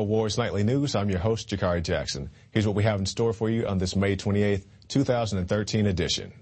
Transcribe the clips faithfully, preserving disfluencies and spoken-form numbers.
InfoWars Nightly News. I'm your host, Jakari Jackson. Here's what we have in store for you on this May twenty-eighth, two thousand thirteen edition.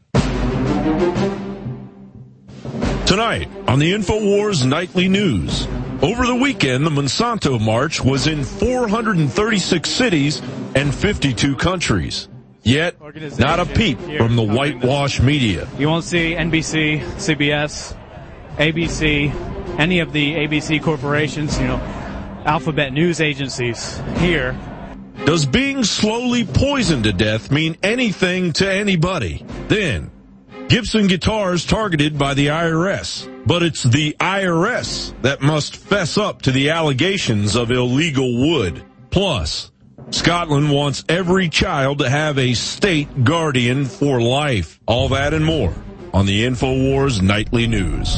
Tonight on the InfoWars Nightly News. Over the weekend, the Monsanto March was in four hundred thirty-six cities and fifty-two countries. Yet, not a peep from the whitewash media. You won't see N B C, C B S, A B C, any of the A B C corporations, you know, alphabet news agencies here. Does being slowly poisoned to death mean anything to anybody? Then, Gibson guitars targeted by the I R S. But it's the I R S that must fess up to the allegations of illegal wood. Plus, Scotland wants every child to have a state guardian for life. All that and more on the InfoWars Nightly News.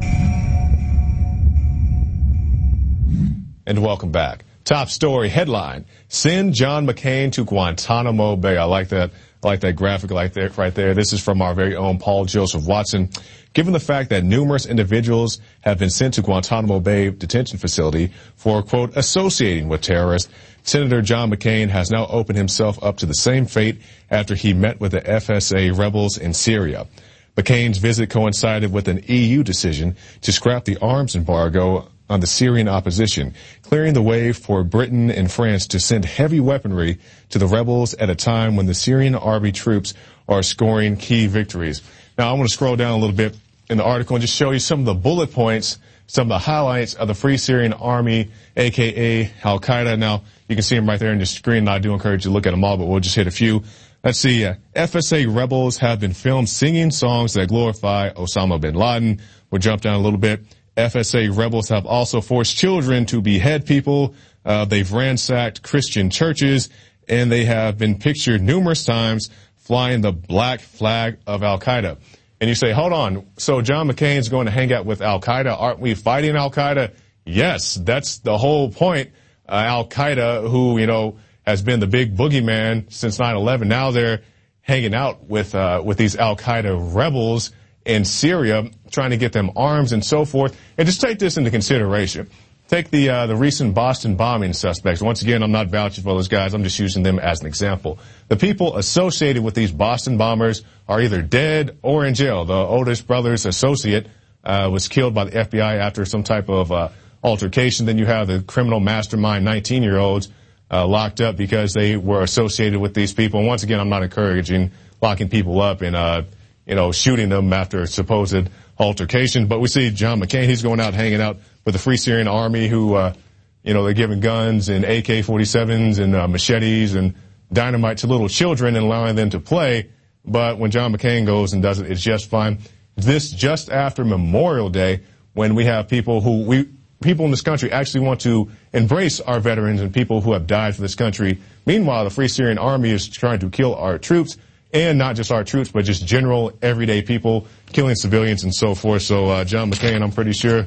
And welcome back. Top story headline: Send John McCain to Guantanamo Bay. I like that. I like that graphic like that right there. This is from our very own Paul Joseph Watson. Given the fact that numerous individuals have been sent to Guantanamo Bay detention facility for, quote, associating with terrorists, Senator John McCain has now opened himself up to the same fate after he met with the F S A rebels in Syria. McCain's visit coincided with an E U decision to scrap the arms embargo on the Syrian opposition, clearing the way for Britain and France to send heavy weaponry to the rebels at a time when the Syrian army troops are scoring key victories. Now, I want to scroll down a little bit in the article and just show you some of the bullet points, some of the highlights of the Free Syrian Army, a k a. Al-Qaeda. Now, you can see them right there on your screen, and I do encourage you to look at them all, but we'll just hit a few. Let's see. Uh, F S A rebels have been filmed singing songs that glorify Osama bin Laden. We'll jump down a little bit. F S A rebels have also forced children to behead people. Uh, they've ransacked Christian churches, and they have been pictured numerous times flying the black flag of Al-Qaeda. And you say, hold on, so John McCain's going to hang out with Al-Qaeda? Aren't we fighting Al-Qaeda? Yes, that's the whole point. Uh, Al-Qaeda, who, you know, has been the big boogeyman since nine eleven, now they're hanging out with, uh, with these Al-Qaeda rebels in Syria, trying to get them arms and so forth. And just take this into consideration. Take the uh, the recent Boston bombing suspects. Once again, I'm not vouching for those guys. I'm just using them as an example. The people associated with these Boston bombers are either dead or in jail. The oldest brother's associate uh, was killed by the F B I after some type of uh, altercation. Then you have the criminal mastermind nineteen-year-olds uh, locked up because they were associated with these people. And once again, I'm not encouraging locking people up and uh, you know, shooting them after supposed altercation. But we see John McCain, he's going out hanging out with the Free Syrian Army who, uh, you know, they're giving guns and A K forty-sevens and uh, machetes and dynamite to little children and allowing them to play. But when John McCain goes and does it, it's just fine. This just after Memorial Day, when we have people who we, people in this country actually want to embrace our veterans and people who have died for this country. Meanwhile, the Free Syrian Army is trying to kill our troops. And not just our troops, but just general, everyday people, killing civilians and so forth. So, uh, John McCain, I'm pretty sure, uh,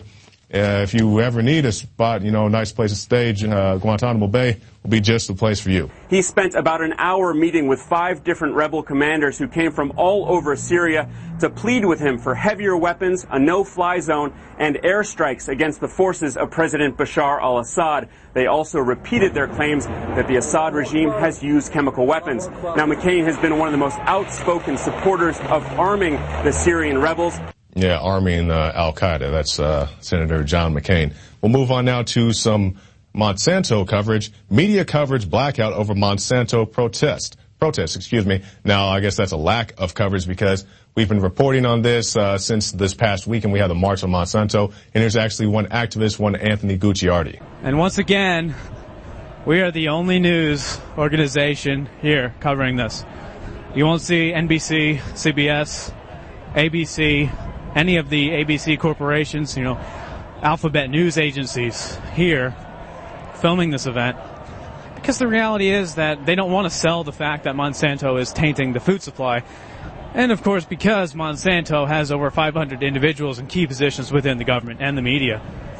if you ever need a spot, you know, a nice place to stage, uh, Guantanamo Bay will be just the place for you. He spent about an hour meeting with five different rebel commanders who came from all over Syria to plead with him for heavier weapons, a no-fly zone, and airstrikes against the forces of President Bashar al-Assad. They also repeated their claims that the Assad regime has used chemical weapons. Now, McCain has been one of the most outspoken supporters of arming the Syrian rebels. Yeah, arming uh, Al-Qaeda. That's uh, Senator John McCain. We'll move on now to some Monsanto coverage. Media coverage blackout over Monsanto protest. Protest, excuse me. Now, I guess that's a lack of coverage because we've been reporting on this uh, since this past week, and we had the March on Monsanto, and there's actually one activist, one Anthony Gucciardi. And once again, we are the only news organization here covering this. You won't see N B C, C B S, A B C, any of the A B C corporations, you know, alphabet news agencies here filming this event. Because the reality is that they don't want to sell the fact that Monsanto is tainting the food supply. And of course, because Monsanto has over five hundred individuals in key positions within the government and the media.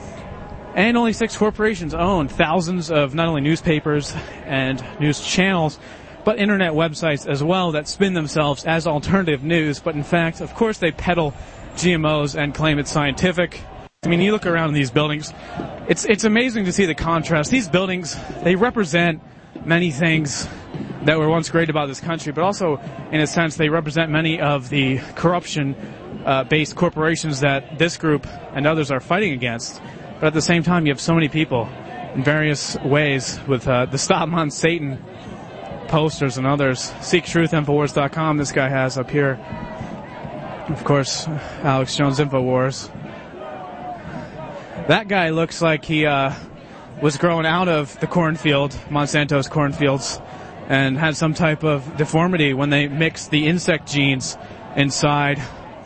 And only six corporations own thousands of not only newspapers and news channels, but internet websites as well that spin themselves as alternative news. But in fact, of course, they peddle G M Os and claim it's scientific. I mean, you look around in these buildings, it's it's amazing to see the contrast. These buildings, they represent many things that were once great about this country, but also, in a sense, they represent many of the corruption-based uh, corporations that this group and others are fighting against. But at the same time, you have so many people in various ways with uh, the Stop Mon Satan posters and others. Seek Truth Infowars dot com, this guy has up here. Of course, Alex Jones Infowars. That guy looks like he uh, was growing out of the cornfield, Monsanto's cornfields, and had some type of deformity when they mixed the insect genes inside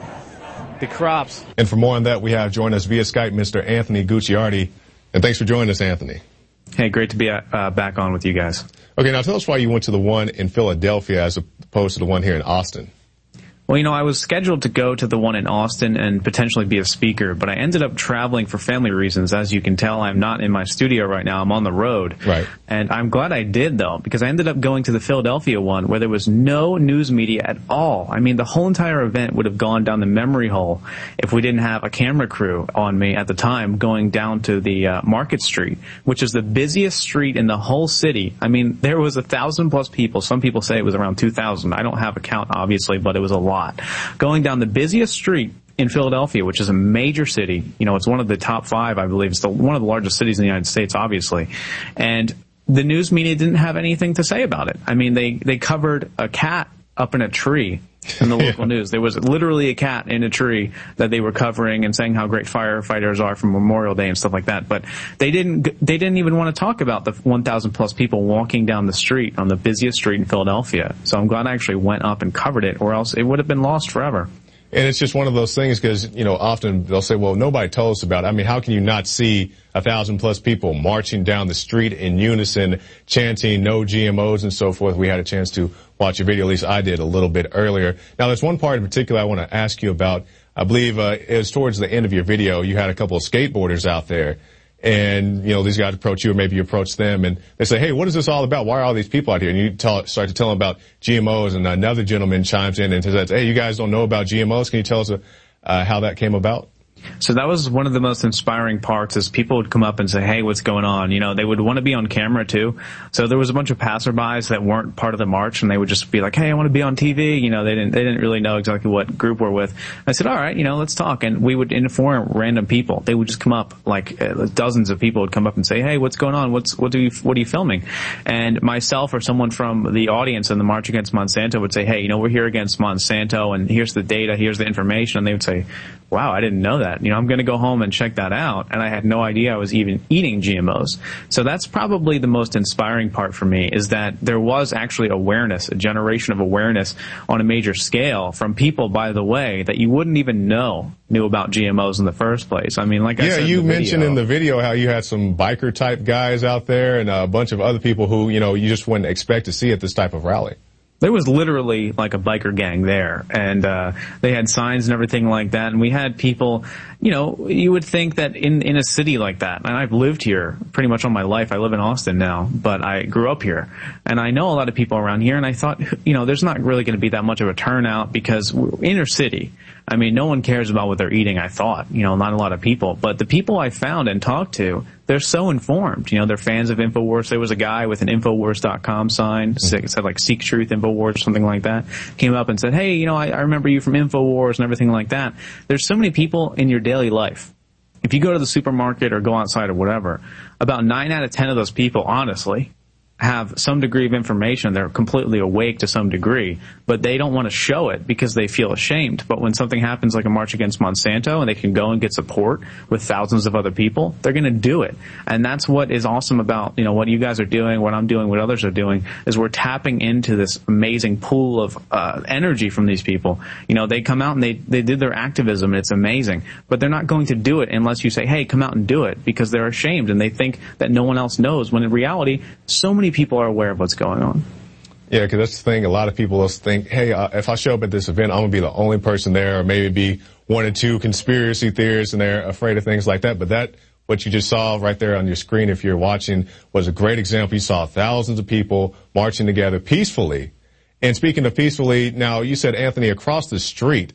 the crops. And for more on that, we have joined us via Skype Mister Anthony Gucciardi. And thanks for joining us, Anthony. Hey, great to be uh, back on with you guys. Okay, now tell us why you went to the one in Philadelphia as opposed to the one here in Austin. Well, you know, I was scheduled to go to the one in Austin and potentially be a speaker, but I ended up traveling for family reasons. As you can tell, I'm not in my studio right now. I'm on the road. Right. And I'm glad I did, though, because I ended up going to the Philadelphia one where there was no news media at all. I mean, the whole entire event would have gone down the memory hole if we didn't have a camera crew on me at the time going down to the uh, Market Street, which is the busiest street in the whole city. I mean, there was a thousand plus people. Some people say it was around two thousand. I don't have a count, obviously, but it was a lot. Going down the busiest street in Philadelphia, which is a major city. You know, it's one of the top five, I believe. It's the, one of the largest cities in the United States, obviously. And the news media didn't have anything to say about it. I mean, they, they covered a cat up in a tree in the local yeah. news. There was literally a cat in a tree that they were covering and saying how great firefighters are from Memorial Day and stuff like that. But they didn't, they didn't even want to talk about the one thousand plus people walking down the street on the busiest street in Philadelphia. So I'm glad I actually went up and covered it, or else it would have been lost forever. And it's just one of those things because, you know, often they'll say, well, nobody told us about it. I mean, how can you not see a thousand plus people marching down the street in unison, chanting no G M Os and so forth? We had a chance to watch a video, at least I did a little bit earlier. Now, there's one part in particular I want to ask you about. I believe uh, it was towards the end of your video. You had a couple of skateboarders out there. And, you know, these guys approach you or maybe you approach them and they say, hey, what is this all about? Why are all these people out here? And you tell, start to tell them about G M Os and another gentleman chimes in and says, hey, you guys don't know about G M Os. Can you tell us uh, how that came about? So that was one of the most inspiring parts is people would come up and say, hey, what's going on? You know, they would want to be on camera too. So there was a bunch of passerbys that weren't part of the march and they would just be like, hey, I want to be on T V. You know, they didn't, they didn't really know exactly what group we're with. I said, all right, you know, let's talk. And we would inform random people. They would just come up, like uh, dozens of people would come up and say, hey, what's going on? What's, what do you, what are you filming? And myself or someone from the audience in the March Against Monsanto would say, hey, you know, we're here against Monsanto and here's the data, here's the information. And they would say, wow, I didn't know that. You know, I'm going to go home and check that out. And I had no idea I was even eating G M Os. So that's probably the most inspiring part for me is that there was actually awareness, a generation of awareness on a major scale from people, by the way, that you wouldn't even know knew about G M Os in the first place. I mean, like I yeah, said, you in mentioned video, in the video how you had some biker type guys out there and a bunch of other people who, you know, you just wouldn't expect to see at this type of rally. There was literally like a biker gang there, and uh they had signs and everything like that, and we had people, you know, you would think that in in a city like that, and I've lived here pretty much all my life. I live in Austin now, but I grew up here, and I know a lot of people around here, and I thought, you know, there's not really going to be that much of a turnout because we're inner city. I mean, no one cares about what they're eating, I thought, you know, not a lot of people, but the people I found and talked to, they're so informed. You know, they're fans of InfoWars. There was a guy with an Infowars dot com sign. It said like Seek Truth Infowars or something like that. Came up and said, hey, you know, I, I remember you from Infowars and everything like that. There's so many people in your daily life. If you go to the supermarket or go outside or whatever, about nine out of ten of those people, honestly, have some degree of information. They're completely awake to some degree, but they don't want to show it because they feel ashamed. But when something happens like a March Against Monsanto and they can go and get support with thousands of other people, they're going to do it. And that's what is awesome about, you know, what you guys are doing, what I'm doing, what others are doing, is we're tapping into this amazing pool of uh, energy from these people. You know, they come out and they, they did their activism and it's amazing, but they're not going to do it unless you say, hey, come out and do it, because they're ashamed and they think that no one else knows, when in reality, so many people are aware of what's going on. Yeah, because that's the thing. A lot of people will think, hey, uh, if I show up at this event, I'm going to be the only person there, or maybe be one or two conspiracy theorists, and they're afraid of things like that. But that, what you just saw right there on your screen, if you're watching, was a great example. You saw thousands of people marching together peacefully. And speaking of peacefully, now you said, Anthony, across the street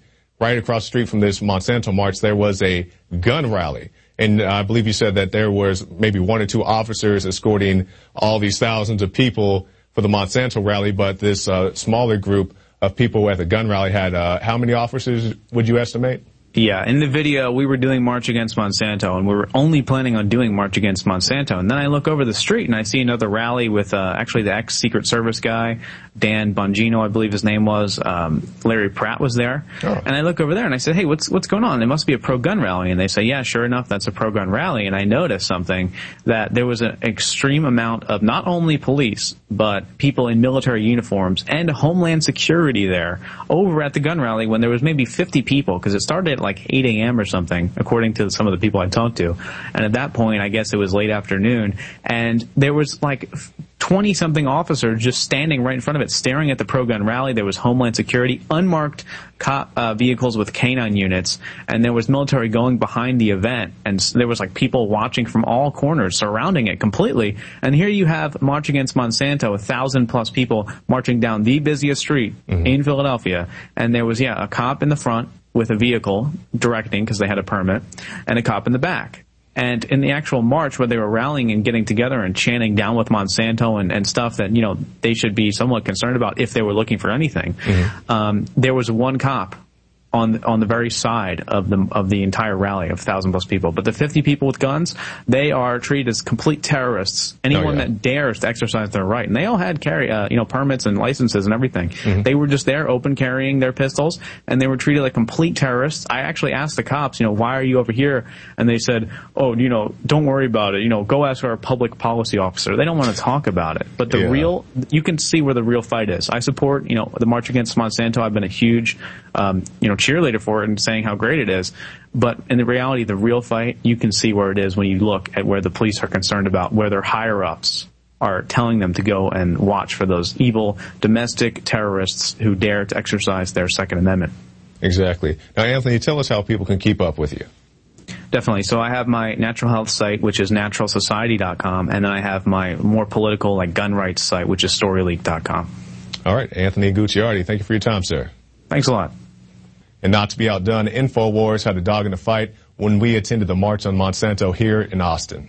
right across the street from this Monsanto march, there was a gun rally. And I believe you said that there was maybe one or two officers escorting all these thousands of people for the Monsanto rally, but this uh, smaller group of people at the gun rally had uh, how many officers would you estimate? Yeah, in the video, we were doing March Against Monsanto, and we were only planning on doing March Against Monsanto. And then I look over the street, and I see another rally with uh, actually the ex-Secret Service guy, Dan Bongino, I believe his name was. Um, Larry Pratt was there. Oh. And I look over there, and I said, hey, what's what's going on? It must be a pro-gun rally. And they say, yeah, sure enough, that's a pro-gun rally. And I noticed something, that there was an extreme amount of not only police, but people in military uniforms and Homeland Security there over at the gun rally when there was maybe fifty people, because it started at like eight a.m. or something, according to some of the people I talked to. And at that point, I guess it was late afternoon, and there was like twenty-something officers just standing right in front of it, staring at the pro-gun rally. There was Homeland Security, unmarked cop uh, vehicles with canine units, and there was military going behind the event, and there was like people watching from all corners, surrounding it completely. And here you have March Against Monsanto, a thousand plus people marching down the busiest street mm-hmm. in Philadelphia, and there was, yeah, a cop in the front with a vehicle directing, because they had a permit, and a cop in the back. And in the actual march where they were rallying and getting together and chanting down with Monsanto and, and stuff that, you know, they should be somewhat concerned about if they were looking for anything, mm-hmm. um, there was one cop on on the very side of the of the entire rally of thousand plus people. But the fifty people with guns, they are treated as complete terrorists. Anyone oh, yeah. that dares to exercise their right, and they all had carry uh, you know permits and licenses and everything. Mm-hmm. They were just there, open carrying their pistols, and they were treated like complete terrorists. I actually asked the cops, you know, why are you over here? And they said, oh, you know, don't worry about it. You know, go ask our public policy officer. They don't want to talk about it. But the yeah. real, you can see where the real fight is. I support, you know, the March Against Monsanto. I've been a huge, um, you know, cheerleader for it and saying how great it is. But in the reality, the real fight, you can see where it is when you look at where the police are concerned about, where their higher ups are telling them to go and watch for those evil domestic terrorists who dare to exercise their Second Amendment. Exactly. Now, Anthony, tell us how people can keep up with you. Definitely. So I have my natural health site, which is natural society dot com, and then I have my more political, like gun rights site, which is story leak dot com. All right. Anthony Gucciardi, thank you for your time, sir. Thanks a lot. And not to be outdone, InfoWars had a dog in the fight when we attended the March on Monsanto here in Austin.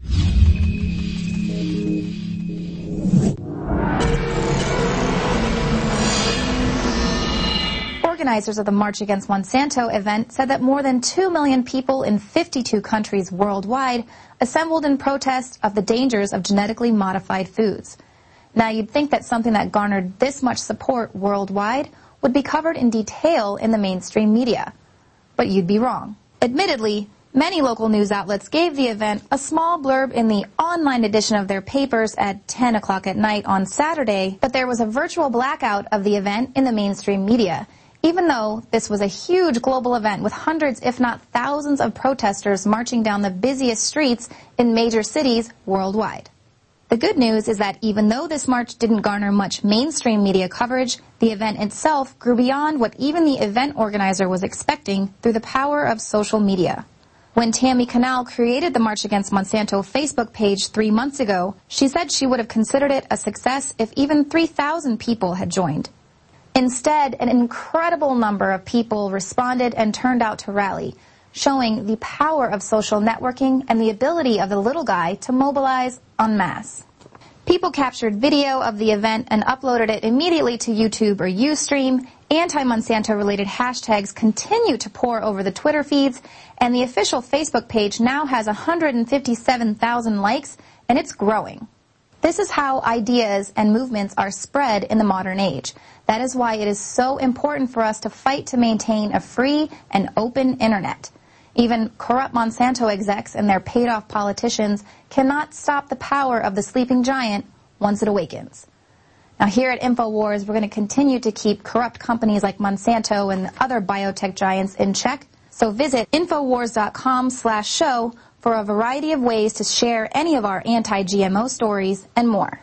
Organizers of the March Against Monsanto event said that more than two million people in fifty-two countries worldwide assembled in protest of the dangers of genetically modified foods. Now, you'd think that something that garnered this much support worldwide would be covered in detail in the mainstream media. But you'd be wrong. Admittedly, many local news outlets gave the event a small blurb in the online edition of their papers at ten o'clock at night on Saturday, but there was a virtual blackout of the event in the mainstream media, even though this was a huge global event with hundreds, if not thousands, of protesters marching down the busiest streets in major cities worldwide. The good news is that even though this march didn't garner much mainstream media coverage, the event itself grew beyond what even the event organizer was expecting through the power of social media. When Tammy Canal created the March Against Monsanto Facebook page three months ago, she said she would have considered it a success if even three thousand people had joined. Instead, an incredible number of people responded and turned out to rally, showing the power of social networking and the ability of the little guy to mobilize en masse. People captured video of the event and uploaded it immediately to YouTube or Ustream. Anti-Monsanto-related hashtags continue to pour over the Twitter feeds, and the official Facebook page now has one hundred fifty-seven thousand likes, and it's growing. This is how ideas and movements are spread in the modern age. That is why it is so important for us to fight to maintain a free and open internet. Even corrupt Monsanto execs and their paid-off politicians cannot stop the power of the sleeping giant once it awakens. Now, here at InfoWars, we're going to continue to keep corrupt companies like Monsanto and other biotech giants in check. So visit InfoWars dot com slash show for a variety of ways to share any of our anti-G M O stories and more.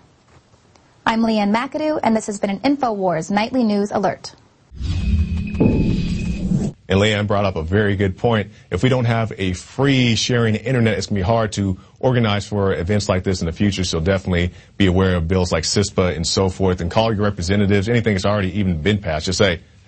I'm Leanne McAdoo, and this has been an InfoWars Nightly News Alert. And Leanne brought up a very good point. If we don't have a free sharing internet, it's going to be hard to organize for events like this in the future. So definitely be aware of bills like CISPA and so forth, and call your representatives. Anything that's already even been passed, just say,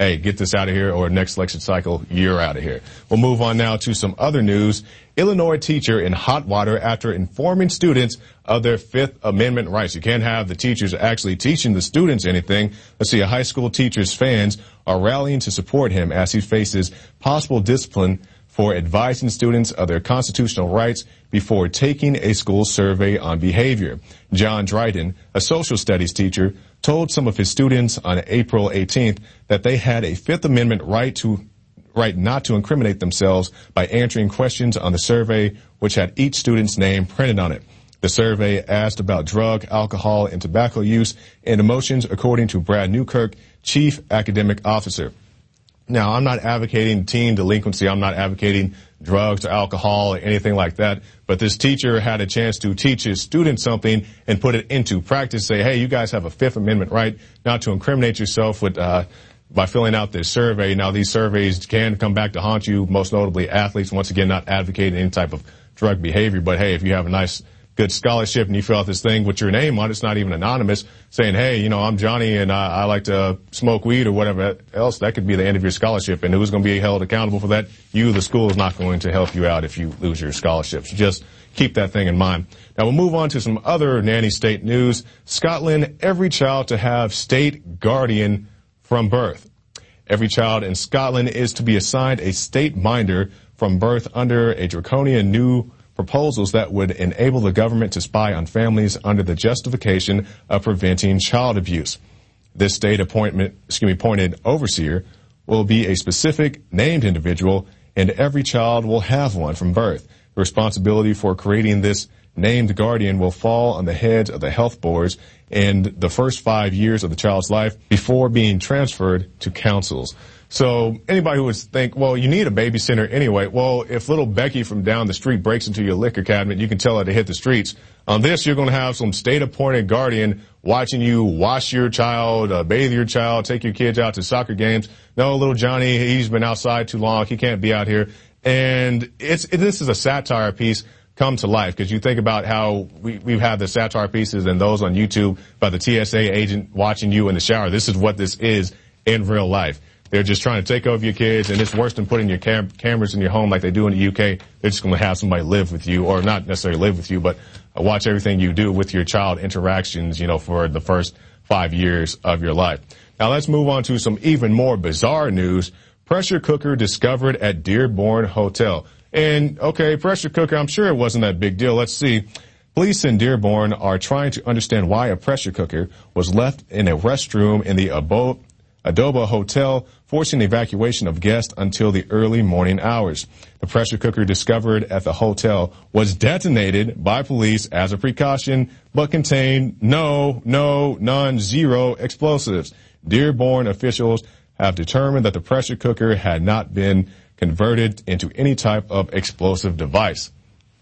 hey, get this out of here, or next election cycle, you're out of here. We'll move on now to some other news. Illinois teacher in hot water after informing students of their Fifth Amendment rights. You can't have the teachers actually teaching the students anything. Let's see, a high school teacher's fans are rallying to support him as he faces possible discipline for advising students of their constitutional rights before taking a school survey on behavior. John Dryden, a social studies teacher, told some of his students on April eighteenth that they had a Fifth Amendment right to right not to incriminate themselves by answering questions on the survey, which had each student's name printed on it. The survey asked about drug, alcohol, and tobacco use and emotions, according to Brad Newkirk, chief academic officer. Now, I'm not advocating teen delinquency. I'm not advocating drugs or alcohol or anything like that. But this teacher had a chance to teach his students something and put it into practice. Say, hey, you guys have a Fifth Amendment right not to incriminate yourself with uh by filling out this survey. Now, these surveys can come back to haunt you, most notably athletes. Once again, not advocating any type of drug behavior. But, hey, if you have a nice, good scholarship and you fill out this thing with your name on it, it's not even anonymous, saying, hey, you know, I'm Johnny and I, I like to smoke weed or whatever else, that could be the end of your scholarship. And who's going to be held accountable for that? You, the school, is not going to help you out if you lose your scholarships. Just keep that thing in mind. Now, we'll move on to some other nanny state news. Scotland, every child to have state guardian from birth. Every child in Scotland is to be assigned a state minder from birth under a draconian new proposals that would enable the government to spy on families under the justification of preventing child abuse. This state appointment, excuse me, appointed overseer will be a specific named individual, and every child will have one from birth. The responsibility for creating this named guardian will fall on the heads of the health boards in the first five years of the child's life before being transferred to councils. So anybody who would think, well, you need a babysitter anyway. Well, if little Becky from down the street breaks into your liquor cabinet, you can tell her to hit the streets. On this, you're going to have some state-appointed guardian watching you wash your child, uh, bathe your child, take your kids out to soccer games. No, little Johnny, he's been outside too long. He can't be out here. And it's it, this is a satire piece come to life, because you think about how we, we've had the satire pieces and those on YouTube about the T S A agent watching you in the shower. This is what this is in real life. They're just trying to take over your kids, and it's worse than putting your cam- cameras in your home like they do in the U K. They're just going to have somebody live with you, or not necessarily live with you, but uh, watch everything you do with your child interactions, you know, for the first five years of your life. Now let's move on to some even more bizarre news. Pressure cooker discovered at Dearborn Hotel. And, okay, pressure cooker, I'm sure it wasn't that big deal. Let's see. Police in Dearborn are trying to understand why a pressure cooker was left in a restroom in the Abo- Adobo Hotel, forcing the evacuation of guests until the early morning hours. The pressure cooker discovered at the hotel was detonated by police as a precaution, but contained no, no, none, zero explosives. Dearborn officials have determined that the pressure cooker had not been converted into any type of explosive device.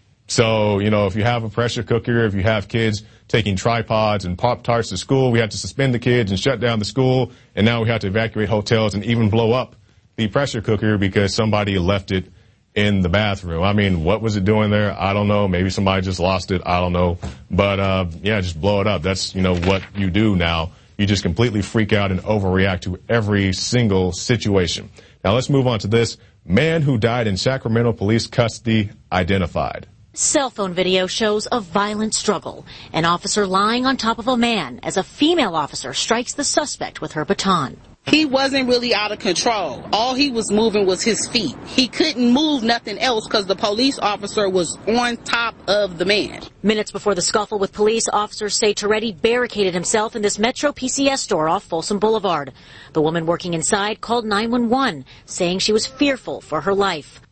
So, you know, if you have a pressure cooker, if you have kids taking tripods and Pop-Tarts to school, we have to suspend the kids and shut down the school, and now we have to evacuate hotels and even blow up the pressure cooker because somebody left it in the bathroom. I mean, what was it doing there? I don't know. Maybe somebody just lost it. I don't know. But, uh, yeah, just blow it up. That's, you know, what you do now. You just completely freak out and overreact to every single situation. Now let's move on to this. Man who died in Sacramento police custody identified. Cell phone video shows a violent struggle. An officer lying on top of a man as a female officer strikes the suspect with her baton. He wasn't really out of control. All he was moving was his feet. He couldn't move nothing else because the police officer was on top of the man. Minutes before the scuffle with police, officers say Toretti barricaded himself in this Metro P C S store off Folsom Boulevard. The woman working inside called nine one one, saying she was fearful for her life.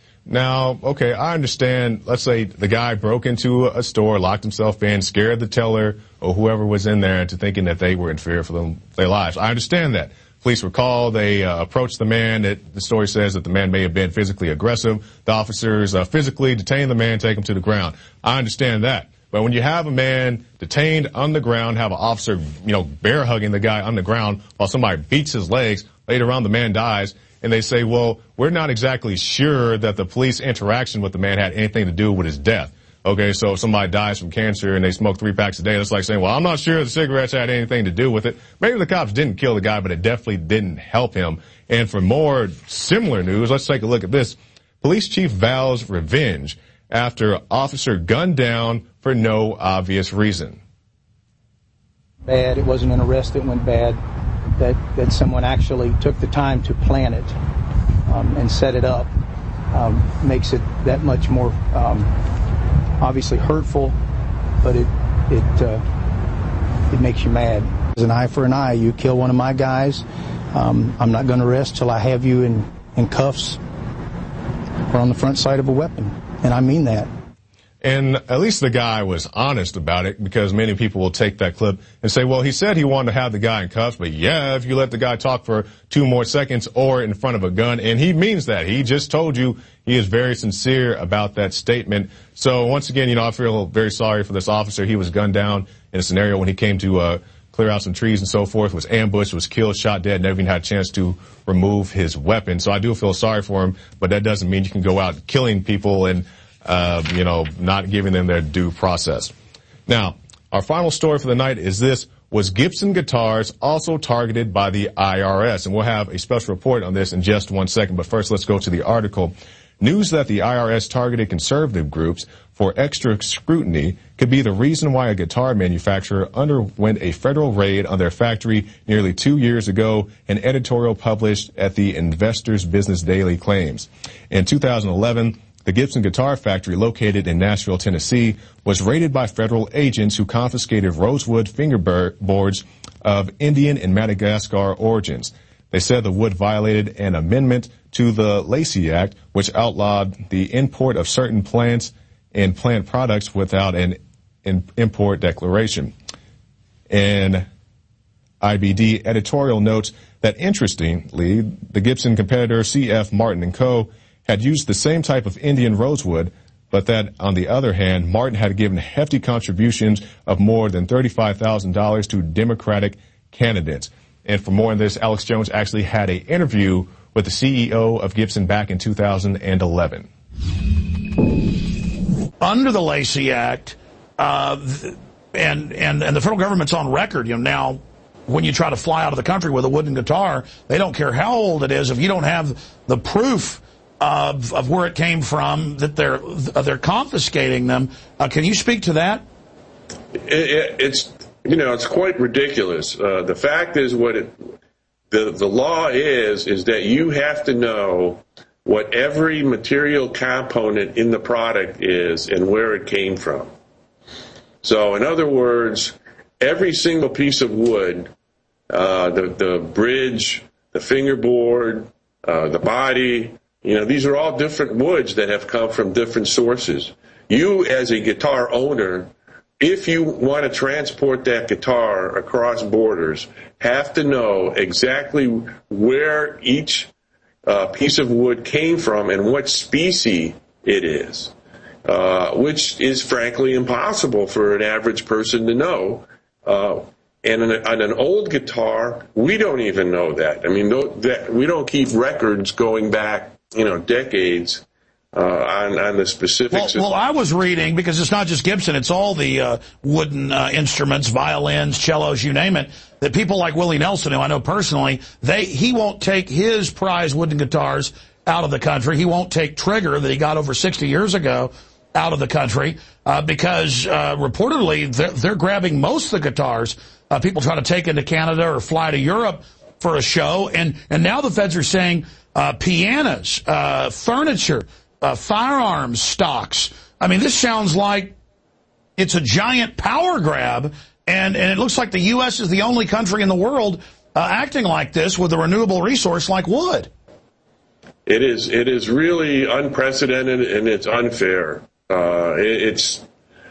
Now, okay, I understand, let's say the guy broke into a store, locked himself in, scared the teller or whoever was in there into thinking that they were in fear for them, their lives. I understand that. Police were called. They uh, approached the man. It, the story says that the man may have been physically aggressive. The officers uh, physically detained the man, take him to the ground. I understand that. But when you have a man detained on the ground, have an officer, you know, bear hugging the guy on the ground while somebody beats his legs, later on the man dies, and they say, well, we're not exactly sure that the police interaction with the man had anything to do with his death. Okay, so if somebody dies from cancer and they smoke three packs a day, that's like saying, well, I'm not sure the cigarettes had anything to do with it. Maybe the cops didn't kill the guy, but it definitely didn't help him. And for more similar news, let's take a look at this. Police chief vows revenge after officer gunned down for no obvious reason. Bad. It wasn't an arrest that went bad. That, that someone actually took the time to plan it um, and set it up um, makes it that much more um, obviously hurtful, but it it uh, it makes you mad. It's an eye for an eye. You kill one of my guys, um, I'm not going to rest till I have you in, in cuffs or on the front side of a weapon, and I mean that. And at least the guy was honest about it, because many people will take that clip and say, well, he said he wanted to have the guy in cuffs, but yeah, if you let the guy talk for two more seconds or in front of a gun, and he means that. He just told you he is very sincere about that statement. So once again, you know, I feel very sorry for this officer. He was gunned down in a scenario when he came to uh clear out some trees and so forth, was ambushed, was killed, shot dead, never even had a chance to remove his weapon. So I do feel sorry for him, but that doesn't mean you can go out killing people and Uh, you know, not giving them their due process. Now, our final story for the night is this. Was Gibson Guitars also targeted by the I R S? And we'll have a special report on this in just one second. But first, let's go to the article. News that the I R S targeted conservative groups for extra scrutiny could be the reason why a guitar manufacturer underwent a federal raid on their factory nearly two years ago, an editorial published at the Investor's Business Daily claims. In two thousand eleven, the Gibson Guitar Factory, located in Nashville, Tennessee, was raided by federal agents who confiscated rosewood fingerboards of Indian and Madagascar origins. They said the wood violated an amendment to the Lacey Act, which outlawed the import of certain plants and plant products without an import declaration. And I B D editorial notes that, interestingly, the Gibson competitor C F Martin and Co. had used the same type of Indian rosewood, but that, on the other hand, Martin had given hefty contributions of more than thirty-five thousand dollars to Democratic candidates. And for more on this, Alex Jones actually had an interview with the C E O of Gibson back in two thousand eleven. Under the Lacey Act, uh, and, and, and the federal government's on record, you know, now, when you try to fly out of the country with a wooden guitar, they don't care how old it is. If you don't have the proof Of, of where it came from, that they're they're confiscating them. Uh, can you speak to that? It, it's you know it's quite ridiculous. Uh, the fact is, what it the the law is is that you have to know what every material component in the product is and where it came from. So, in other words, every single piece of wood, uh, the the bridge, the fingerboard, uh, the body. You know, these are all different woods that have come from different sources. You, as a guitar owner, if you want to transport that guitar across borders, have to know exactly where each uh, piece of wood came from and what species it is, uh, which is frankly impossible for an average person to know. Uh, and on, on an old guitar, we don't even know that. I mean, no, that, we don't keep records going back, you know, decades uh, on, on the specifics. Well, well, I was reading, because it's not just Gibson, it's all the uh, wooden uh, instruments, violins, cellos, you name it, that people like Willie Nelson, who I know personally, they he won't take his prized wooden guitars out of the country. He won't take Trigger, that he got over sixty years ago, out of the country, uh, because uh, reportedly they're, they're grabbing most of the guitars. Uh, people try to take into Canada or fly to Europe for a show, and, and now the feds are saying Uh, pianos, uh, furniture, uh, firearms stocks. I mean, this sounds like it's a giant power grab, and, and it looks like the U S is the only country in the world uh, acting like this with a renewable resource like wood. It is. It is really unprecedented, and it's unfair. Uh, it, it's.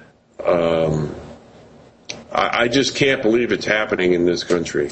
Um, I, I just can't believe it's happening in this country.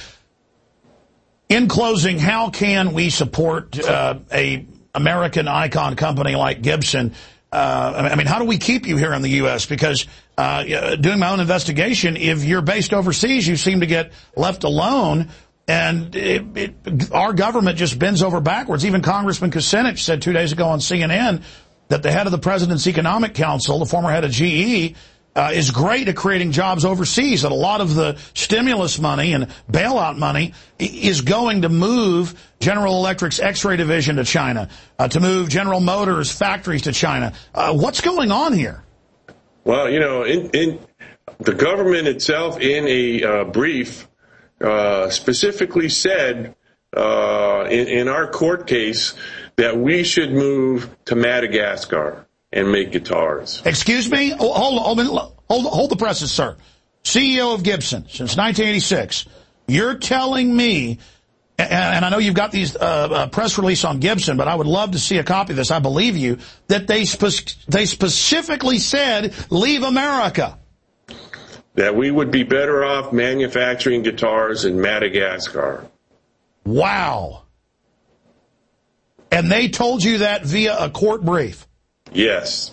In closing, how can we support uh, a American icon company like Gibson? Uh, I mean, how do we keep you here in the U S? Because uh, doing my own investigation, if you're based overseas, you seem to get left alone, and it, it, our government just bends over backwards. Even Congressman Kucinich said two days ago on C N N that the head of the President's Economic Council, the former head of G E, uh, is great at creating jobs overseas, that a lot of the stimulus money and bailout money is going to move General Electric's X-ray division to China, uh, to move General Motors factories to China. Uh, what's going on here? Well, you know, in, in the government itself, in a uh, brief, uh, specifically said uh, in, in our court case that we should move to Madagascar and make guitars. Excuse me? Oh, hold, hold, hold, hold the presses, sir. C E O of Gibson since nineteen eighty-six. You're telling me, and I know you've got these uh, uh, press release on Gibson, but I would love to see a copy of this. I believe you, that they spe- they specifically said, leave America. That we would be better off manufacturing guitars in Madagascar. Wow. And they told you that via a court brief? Yes.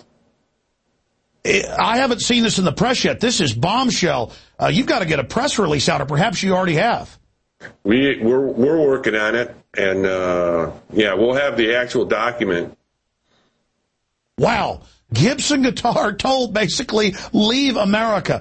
I haven't seen this in the press yet. This is bombshell. Uh, you've got to get a press release out, or perhaps you already have. We, we're, we're working on it, and, uh, yeah, we'll have the actual document. Wow. Gibson Guitar told, basically, leave America.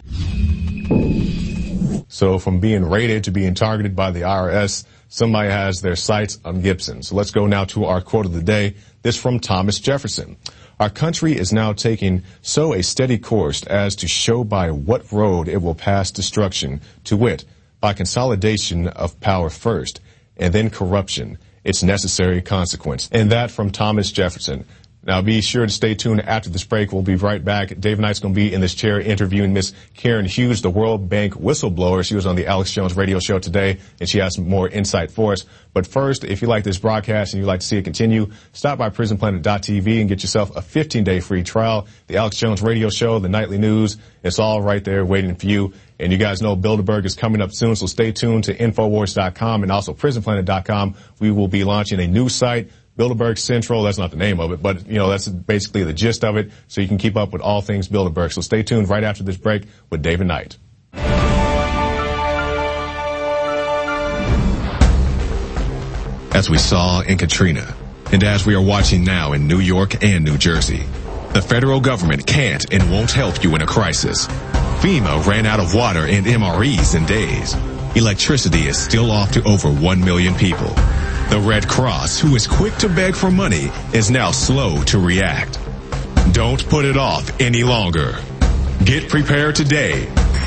So from being raided to being targeted by the I R S, somebody has their sights on Gibson. So let's go now to our quote of the day. This from Thomas Jefferson. Our country is now taking so a steady course as to show by what road it will pass destruction, to wit, by consolidation of power first, and then corruption, its necessary consequence. And that from Thomas Jefferson. Now, be sure to stay tuned after this break. We'll be right back. Dave Knight's going to be in this chair interviewing Miss Karen Hughes, the World Bank whistleblower. She was on the Alex Jones radio show today, and she has some more insight for us. But first, if you like this broadcast and you'd like to see it continue, stop by prison planet dot t v and get yourself a fifteen-day free trial. The Alex Jones radio show, the nightly news, it's all right there waiting for you. And you guys know Bilderberg is coming up soon, so stay tuned to Infowars dot com and also prison planet dot com. We will be launching a new site, Bilderberg Central. That's not the name of it, but, you know, that's basically the gist of it, so you can keep up with all things Bilderberg. So stay tuned right after this break with David Knight. As we saw in Katrina, and as we are watching now in New York and New Jersey, the federal government can't and won't help you in a crisis. FEMA ran out of water and M R Es in days. Electricity is still off to over one million people. The Red Cross, who is quick to beg for money, is now slow to react. Don't put it off any longer. Get prepared today.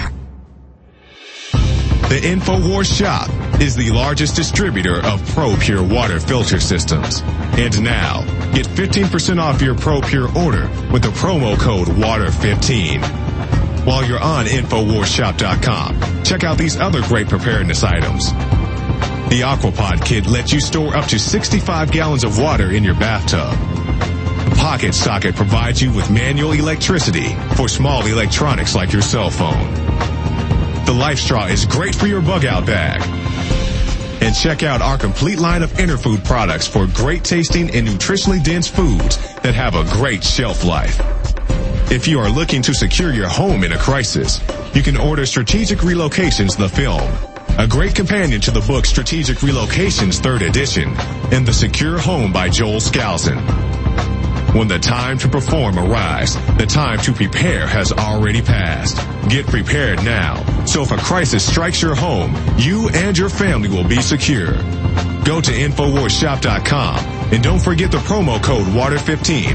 The InfoWars Shop is the largest distributor of ProPure water filter systems. And now, get fifteen percent off your ProPure order with the promo code water fifteen. While you're on Infowars Shop dot com, check out these other great preparedness items. The Aquapod Kit lets you store up to sixty-five gallons of water in your bathtub. The Pocket Socket provides you with manual electricity for small electronics like your cell phone. The Life Straw is great for your bug-out bag. And check out our complete line of Interfood products for great tasting and nutritionally dense foods that have a great shelf life. If you are looking to secure your home in a crisis, you can order Strategic Relocations, the film, a great companion to the book Strategic Relocations, third edition, and The Secure Home by Joel Skousen. When the time to perform arrives, the time to prepare has already passed. Get prepared now, so if a crisis strikes your home, you and your family will be secure. Go to Infowars Shop dot com and don't forget the promo code water fifteen.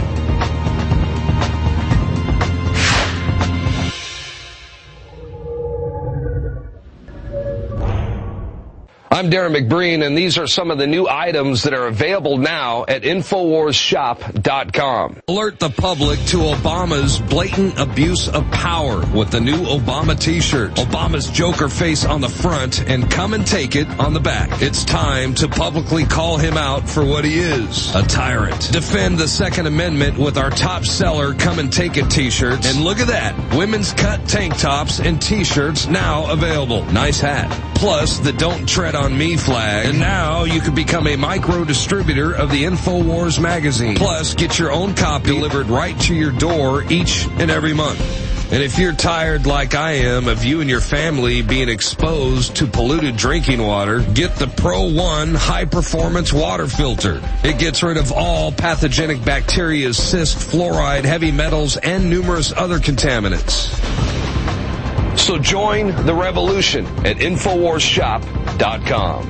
I'm Darren McBreen, and these are some of the new items that are available now at Infowars Shop dot com. Alert the public to Obama's blatant abuse of power with the new Obama t-shirt. Obama's Joker face on the front and come and take it on the back. It's time to publicly call him out for what he is, a tyrant. Defend the Second Amendment with our top seller Come and Take It t-shirts. And look at that, women's cut tank tops and t-shirts now available. Nice hat. Plus the Don't Tread on Me flag. And now you can become a micro distributor of the InfoWars magazine. Plus get your own copy delivered right to your door each and every month. And if you're tired like I am of you and your family being exposed to polluted drinking water, get the Pro One High Performance Water Filter. It gets rid of all pathogenic bacteria, cyst, fluoride, heavy metals, and numerous other contaminants. So join the revolution at Infowars Shop dot com.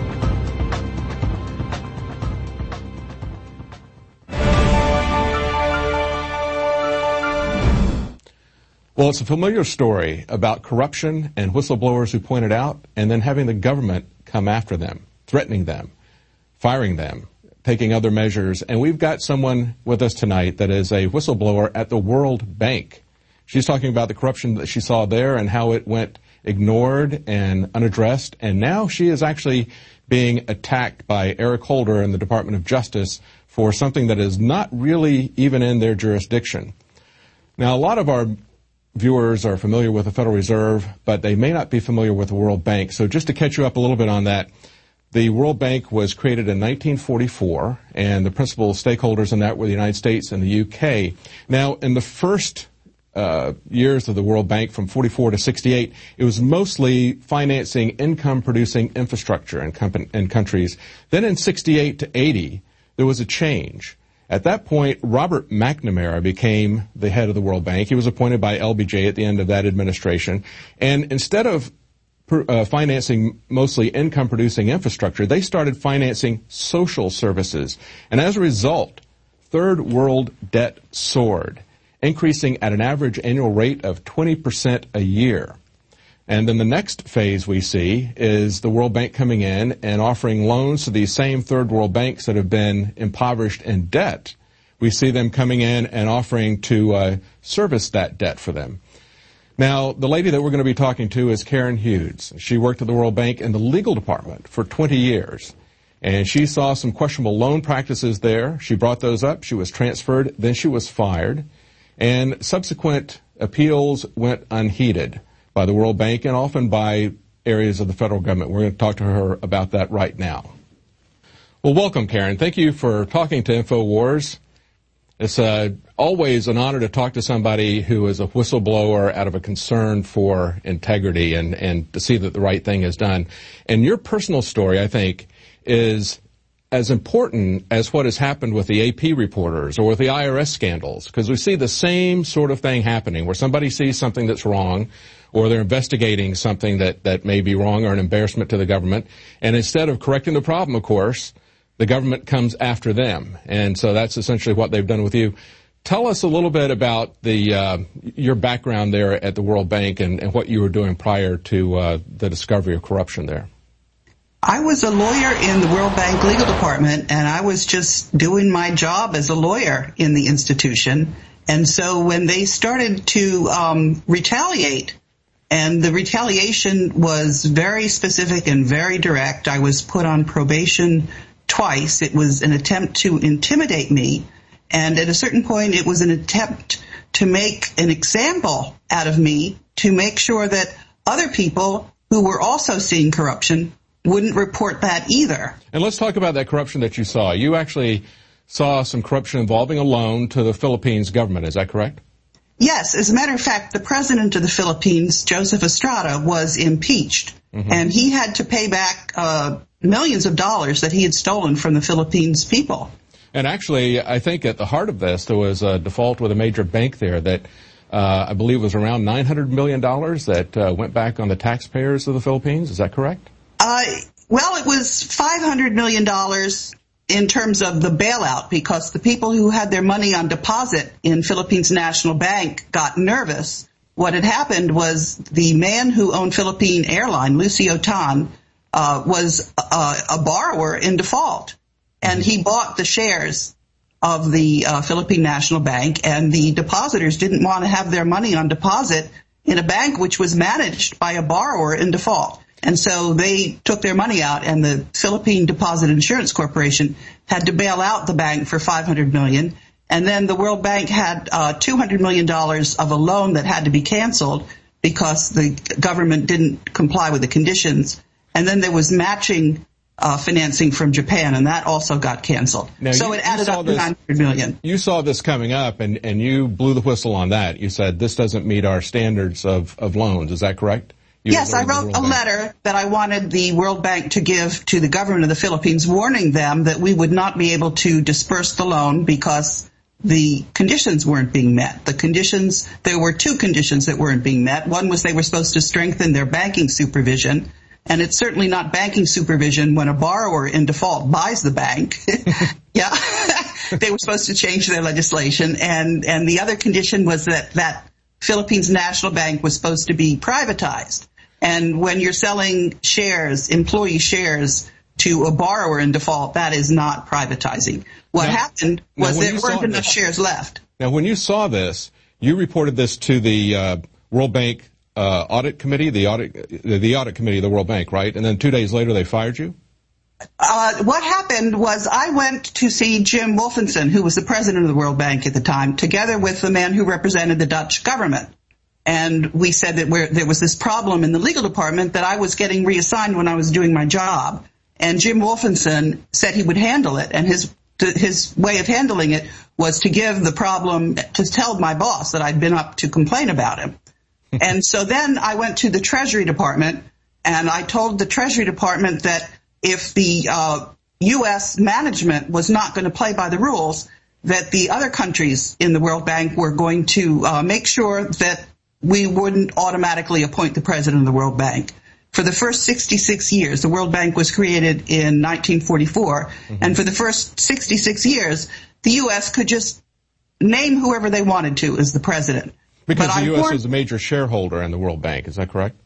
Well, it's a familiar story about corruption and whistleblowers who point it out, and then having the government come after them, threatening them, firing them, taking other measures. And we've got someone with us tonight that is a whistleblower at the World Bank. She's talking about the corruption that she saw there and how it went ignored and unaddressed. And now she is actually being attacked by Eric Holder and the Department of Justice for something that is not really even in their jurisdiction. Now, a lot of our viewers are familiar with the Federal Reserve, but they may not be familiar with the World Bank. So just to catch you up a little bit on that, the World Bank was created in nineteen forty-four, and the principal stakeholders in that were the United States and the U K. Now, in the first uh, years of the World Bank, from forty-four to sixty-eight, it was mostly financing income-producing infrastructure in, com- in countries. Then in sixty-eight to eighty, there was a change. At that point, Robert McNamara became the head of the World Bank. He was appointed by L B J at the end of that administration. And instead of uh, financing mostly income-producing infrastructure, they started financing social services. And as a result, third world debt soared, increasing at an average annual rate of twenty percent a year. And then the next phase we see is the World Bank coming in and offering loans to these same third world banks that have been impoverished in debt. We see them coming in and offering to uh, service that debt for them. Now, the lady that we're going to be talking to is Karen Hughes. She worked at the World Bank in the legal department for twenty years. And she saw some questionable loan practices there. She brought those up. She was transferred. Then she was fired. And subsequent appeals went unheeded by the World Bank and often by areas of the federal government. We're going to talk to her about that right now. Well, welcome, Karen. Thank you for talking to InfoWars. It's uh, always an honor to talk to somebody who is a whistleblower out of a concern for integrity and, and to see that the right thing is done. And your personal story, I think, is as important as what has happened with the A P reporters or with the I R S scandals, because we see the same sort of thing happening where somebody sees something that's wrong, or they're investigating something that, that may be wrong or an embarrassment to the government. And instead of correcting the problem, of course, the government comes after them. And so that's essentially what they've done with you. Tell us a little bit about the uh, your background there at the World Bank and, and what you were doing prior to uh, the discovery of corruption there. I was a lawyer in the World Bank legal department, and I was just doing my job as a lawyer in the institution. And so when they started to um, retaliate, and the retaliation was very specific and very direct. I was put on probation twice. It was an attempt to intimidate me. And at a certain point, it was an attempt to make an example out of me to make sure that other people who were also seeing corruption wouldn't report that either. And let's talk about that corruption that you saw. You actually saw some corruption involving a loan to the Philippines government. Is that correct? Yes. As a matter of fact, the president of the Philippines, Joseph Estrada, was impeached, mm-hmm. and he had to pay back uh, millions of dollars that he had stolen from the Philippines people. And actually, I think at the heart of this, there was a default with a major bank there that uh, I believe was around nine hundred million dollars that uh, went back on the taxpayers of the Philippines. Is that correct? Uh, well, it was five hundred million dollars in terms of the bailout, because the people who had their money on deposit in Philippines National Bank got nervous. What had happened was the man who owned Philippine Airline, Lucio Tan, uh, was a, a borrower in default. And he bought the shares of the uh, Philippine National Bank, and the depositors didn't want to have their money on deposit in a bank which was managed by a borrower in default. And so they took their money out, and the Philippine Deposit Insurance Corporation had to bail out the bank for five hundred million dollars. And then the World Bank had uh, two hundred million dollars of a loan that had to be canceled because the government didn't comply with the conditions. And then there was matching uh, financing from Japan, and that also got canceled. Now, so you, it added up to this, nine hundred million. You saw this coming up, and, and you blew the whistle on that. You said this doesn't meet our standards of, of loans. Is that correct? You yes, I wrote a letter that I wanted the World Bank to give to the government of the Philippines, warning them that we would not be able to disperse the loan because the conditions weren't being met. The conditions, there were two conditions that weren't being met. One was they were supposed to strengthen their banking supervision, and it's certainly not banking supervision when a borrower in default buys the bank. Yeah, they were supposed to change their legislation, and, and the other condition was that that Philippines National Bank was supposed to be privatized. And when you're selling shares, employee shares, to a borrower in default, that is not privatizing. What now, happened was there weren't enough this, shares left. Now, when you saw this, you reported this to the uh, World Bank uh, Audit Committee, the audit, the audit committee of the World Bank, right? And then two days later, they fired you? Uh, what happened was I went to see Jim Wolfensohn, who was the president of the World Bank at the time, together with the man who represented the Dutch government. And we said that we're, there was this problem in the legal department that I was getting reassigned when I was doing my job. And Jim Wolfensohn said he would handle it. And his his way of handling it was to give the problem, to tell my boss that I'd been up to complain about him. And so then I went to the Treasury Department, and I told the Treasury Department that if the uh, U S management was not going to play by the rules, that the other countries in the World Bank were going to uh, make sure that we wouldn't automatically appoint the president of the World Bank. For the first sixty-six years, the World Bank was created in nineteen forty-four, mm-hmm. and for the first sixty-six years, the U S could just name whoever they wanted to as the president. Because but the I U S warned, was a major shareholder in the World Bank, is that correct?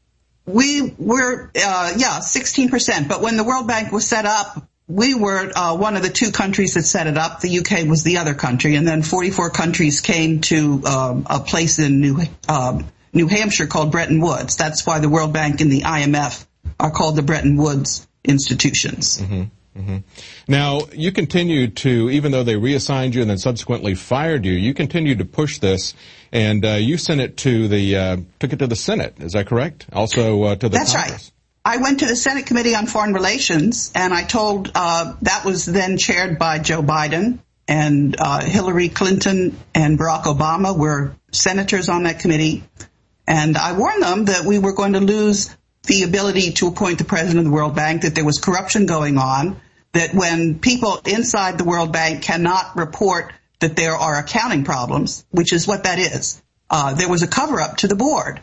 We were, uh, yeah, sixteen percent. But when the World Bank was set up, we were uh, one of the two countries that set it up. The U K was the other country, and then forty-four countries came to um, a place in New um, New Hampshire called Bretton Woods. That's why the World Bank and the I M F are called the Bretton Woods institutions. Mm-hmm. Mm-hmm. Now, you continued to, even though they reassigned you and then subsequently fired you, you continued to push this, and uh, you sent it to the, uh, took it to the Senate. Is that correct? Also uh, to the That's Congress. right. I went to the Senate Committee on Foreign Relations, and I told, uh, that was then chaired by Joe Biden, and uh, Hillary Clinton and Barack Obama were senators on that committee. And I warned them that we were going to lose the ability to appoint the president of the World Bank, that there was corruption going on, that when people inside the World Bank cannot report that there are accounting problems, which is what that is, uh, there was a cover-up to the board.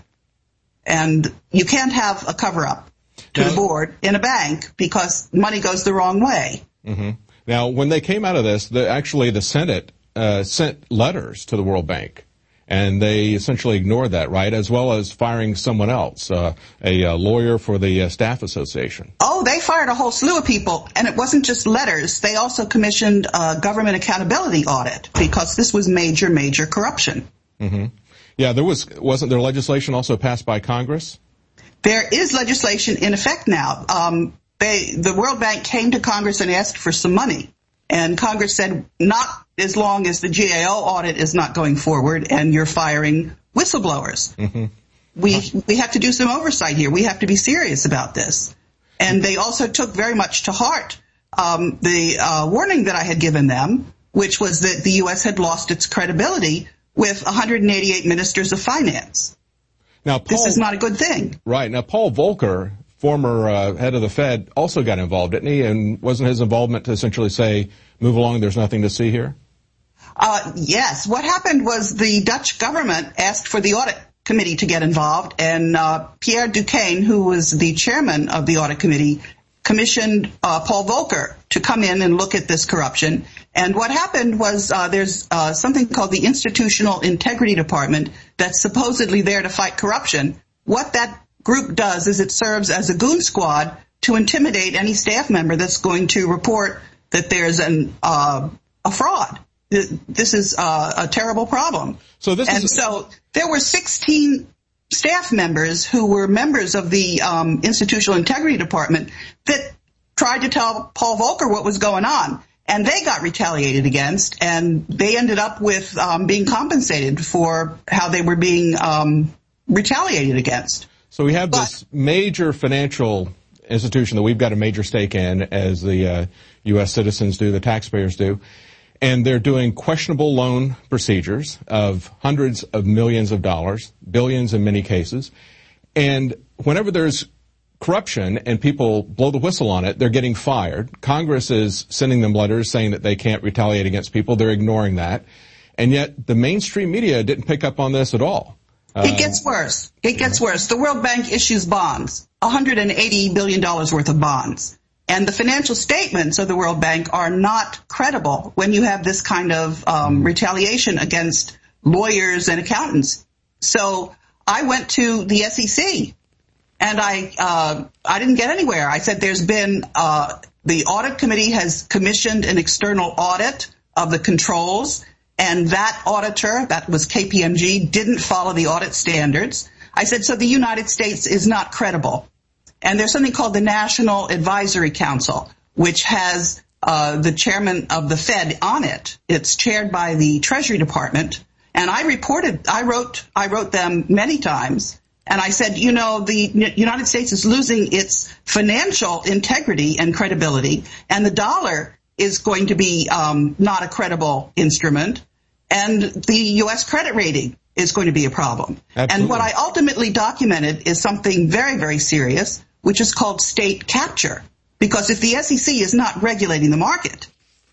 And you can't have a cover-up to now, the board in a bank because money goes the wrong way. Mm-hmm. Now, when they came out of this, the, actually the Senate uh, sent letters to the World Bank. And they essentially ignored that, right, as well as firing someone else, uh, a, a lawyer for the uh, Staff Association. Oh, they fired a whole slew of people, and it wasn't just letters. They also commissioned a government accountability audit because this was major, major corruption. Mm-hmm. Yeah, there was, wasn't there legislation also passed by Congress? There is legislation in effect now. Um, they, the World Bank came to Congress and asked for some money. And Congress said, not as long as the G A O audit is not going forward and you're firing whistleblowers. Mm-hmm. We we have to do some oversight here. We have to be serious about this. And they also took very much to heart um, the uh, warning that I had given them, which was that the U S had lost its credibility with one hundred eighty-eight ministers of finance. Now, Paul, this is not a good thing. Right. Now, Paul Volcker, former uh, head of the Fed, also got involved, didn't he? And wasn't his involvement to essentially say, move along, there's nothing to see here? Uh, yes. What happened was the Dutch government asked for the audit committee to get involved, and uh, Pierre Duquesne, who was the chairman of the audit committee, commissioned uh, Paul Volcker to come in and look at this corruption. And what happened was uh, there's uh, something called the Institutional Integrity Department that's supposedly there to fight corruption. What that group does is it serves as a goon squad to intimidate any staff member that's going to report that there's an uh, a fraud. This is uh, a terrible problem. So this and is so there were sixteen staff members who were members of the um, Institutional Integrity Department that tried to tell Paul Volcker what was going on, and they got retaliated against, and they ended up with um, being compensated for how they were being um, retaliated against. So we have but, this major financial institution that we've got a major stake in, as the uh, U S citizens do, the taxpayers do. And they're doing questionable loan procedures of hundreds of millions of dollars, billions in many cases. And whenever there's corruption and people blow the whistle on it, they're getting fired. Congress is sending them letters saying that they can't retaliate against people. They're ignoring that. And yet the mainstream media didn't pick up on this at all. Uh, it gets worse. It gets worse. The World Bank issues bonds, one hundred eighty billion dollars worth of bonds. And the financial statements of the World Bank are not credible when you have this kind of um, retaliation against lawyers and accountants. So I went to the S E C, and I uh, I didn't get anywhere. I said there's been uh, the audit committee has commissioned an external audit of the controls, and that auditor, that was K P M G, didn't follow the audit standards. I said, so the United States is not credible. And there's something called the National Advisory Council, which has uh, the chairman of the Fed on it. It's chaired by the Treasury Department. And I reported, I wrote, I wrote them many times. And I said, you know, the United States is losing its financial integrity and credibility, and the dollar is going to be um, not a credible instrument, and the U S credit rating is going to be a problem. Absolutely. And what I ultimately documented is something very, very serious, which is called state capture. Because if the S E C is not regulating the market,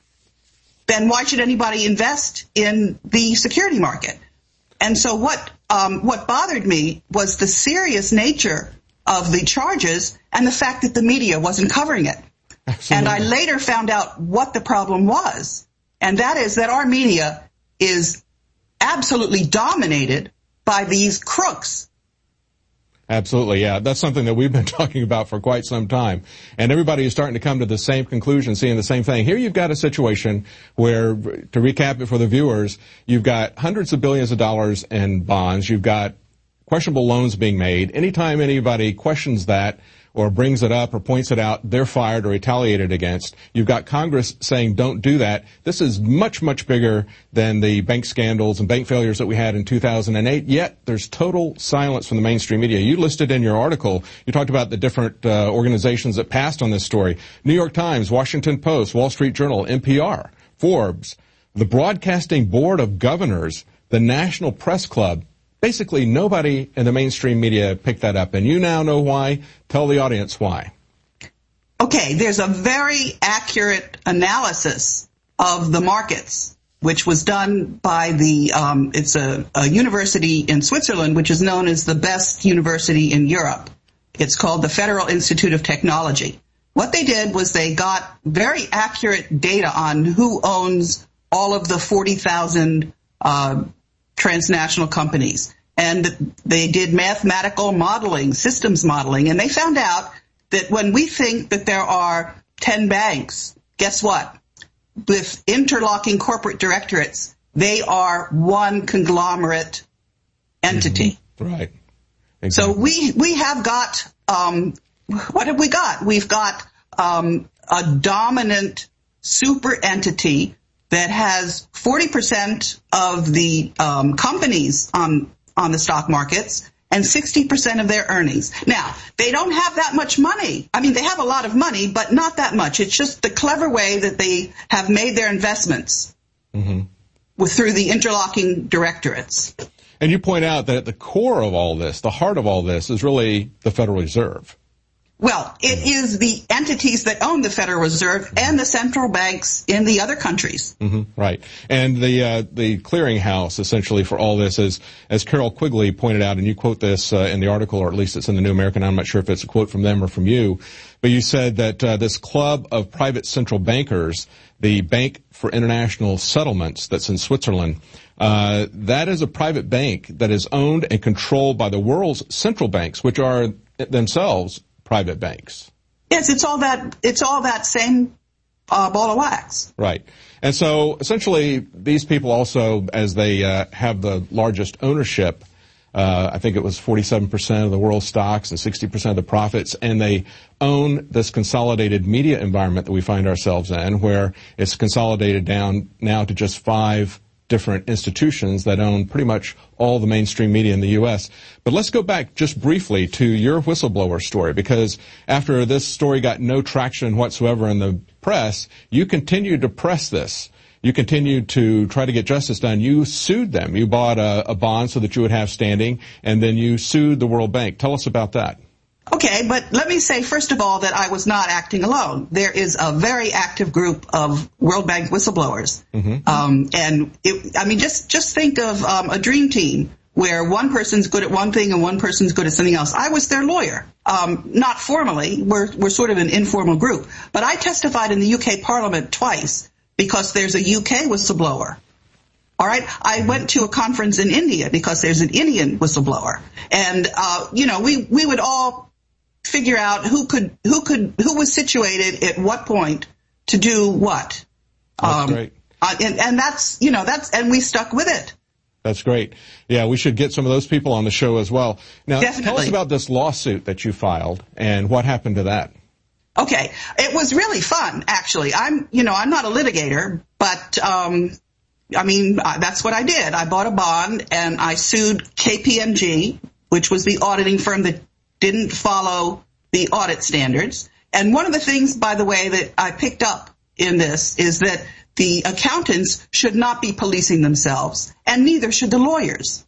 then why should anybody invest in the security market? And so what um, what bothered me was the serious nature of the charges and the fact that the media wasn't covering it. Absolutely. And I later found out what the problem was, and that is that our media is absolutely dominated by these crooks. Absolutely, yeah. That's something that we've been talking about for quite some time. And everybody is starting to come to the same conclusion, seeing the same thing. Here you've got a situation where, to recap it for the viewers, you've got hundreds of billions of dollars in bonds. You've got questionable loans being made. Anytime anybody questions that or brings it up or points it out, they're fired or retaliated against. You've got Congress saying don't do that. This is much, much bigger than the bank scandals and bank failures that we had in two thousand eight, yet there's total silence from the mainstream media. You listed in your article, you talked about the different uh, organizations that passed on this story. New York Times, Washington Post, Wall Street Journal, N P R, Forbes, the Broadcasting Board of Governors, the National Press Club. Basically, nobody in the mainstream media picked that up, and you now know why. Tell the audience why. Okay, there's a very accurate analysis of the markets, which was done by the, um, it's a, a university in Switzerland, which is known as the best university in Europe. It's called the Federal Institute of Technology. What they did was they got very accurate data on who owns all of the forty thousand uh transnational companies. And they did mathematical modeling, systems modeling, and they found out that when we think that there are ten banks, guess what? With interlocking corporate directorates, they are one conglomerate entity. Mm-hmm. Right. Exactly. So we, we have got, um, what have we got? We've got um, a dominant super entity that has forty percent of the um, companies on on the stock markets and sixty percent of their earnings. Now, they don't have that much money. I mean, they have a lot of money, but not that much. It's just the clever way that they have made their investments mm-hmm. with through the interlocking directorates. And you point out that at the core of all this, the heart of all this, is really the Federal Reserve. Well, it is the entities that own the Federal Reserve and the central banks in the other countries. Mm-hmm, right. And the uh, the clearinghouse, essentially, for all this is, as Carol Quigley pointed out, and you quote this uh, in the article, or at least it's in the New American. I'm not sure if it's a quote from them or from you, but you said that uh, this club of private central bankers, the Bank for International Settlements that's in Switzerland, uh, that is a private bank that is owned and controlled by the world's central banks, which are themselves private banks. Yes, it's all that, it's all that same uh, ball of wax. Right. And so essentially these people also, as they uh, have the largest ownership, uh, I think it was forty-seven percent of the world's stocks and sixty percent of the profits, and they own this consolidated media environment that we find ourselves in, where it's consolidated down now to just five different institutions that own pretty much all the mainstream media in the U S. But let's go back just briefly to your whistleblower story, because after this story got no traction whatsoever in the press, you continued to press this. You continued to try to get justice done. You sued them. You bought a, a bond so that you would have standing, and then you sued the World Bank. Tell us about that. Okay, but let me say, first of all, that I was not acting alone. There is a very active group of World Bank whistleblowers. Mm-hmm. Um, and, it, I mean, just, just think of um, a dream team where one person's good at one thing and one person's good at something else. I was their lawyer. Um, not formally. We're, we're sort of an informal group. But I testified in the U K Parliament twice because there's a U K whistleblower. All right. I went to a conference in India because there's an Indian whistleblower. And, uh, you know, we, we would all figure out who could, who could, who was situated at what point to do what. That's um, great. Uh, and, and that's, you know, that's, and we stuck with it. That's great. Yeah, we should get some of those people on the show as well. Now, Definitely. Tell us about this lawsuit that you filed and what happened to that. Okay. It was really fun, actually. I'm, you know, I'm not a litigator, but, um, I mean, that's what I did. I bought a bond and I sued K P M G, which was the auditing firm that didn't follow the audit standards. And one of the things, by the way, that I picked up in this is that the accountants should not be policing themselves, and neither should the lawyers.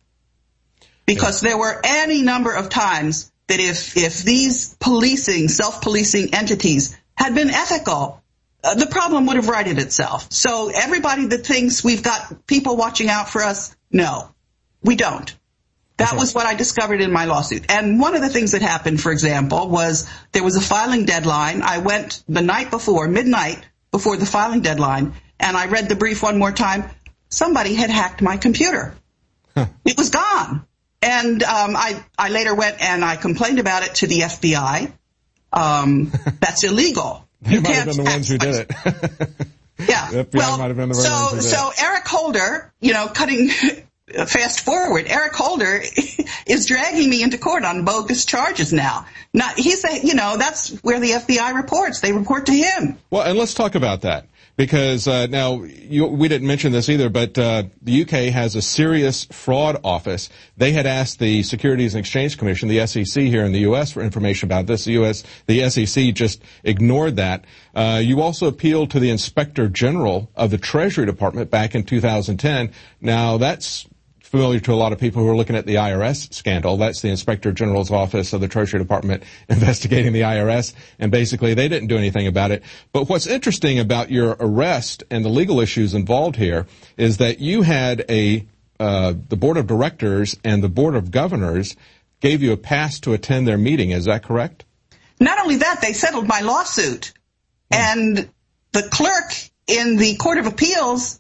Because there were any number of times that if, if these policing, self-policing entities had been ethical, uh, the problem would have righted itself. So everybody that thinks we've got people watching out for us, no, we don't. That okay. was what I discovered in my lawsuit. And one of the things that happened, for example, was there was a filing deadline. I went the night before, midnight before the filing deadline, and I read the brief one more time. Somebody had hacked my computer. Huh. It was gone. And um, I, I later went and I complained about it to the F B I. Um, that's illegal. They might have been the ones who did it. Yeah. The F B I well, might have been the so, ones who did so it. Eric Holder, you know, cutting fast forward, Eric Holder is dragging me into court on bogus charges now. Not, he's a, you know, that's where the F B I reports. They report to him. Well, and let's talk about that. Because uh, now, you, we didn't mention this either, but uh, the U K has a serious fraud office. They had asked the Securities and Exchange Commission, the S E C here in the U S, for information about this. The U S, the S E C just ignored that. Uh, you also appealed to the Inspector General of the Treasury Department back in two thousand ten. Now, that's familiar to a lot of people who are looking at the I R S scandal. That's the Inspector General's office of the Treasury Department investigating the I R S, and basically they didn't do anything about it. But what's interesting about your arrest and the legal issues involved here is that you had a uh, the Board of Directors and the Board of Governors gave you a pass to attend their meeting. Is that correct? Not only that, they settled my lawsuit. Hmm. And the clerk in the Court of Appeals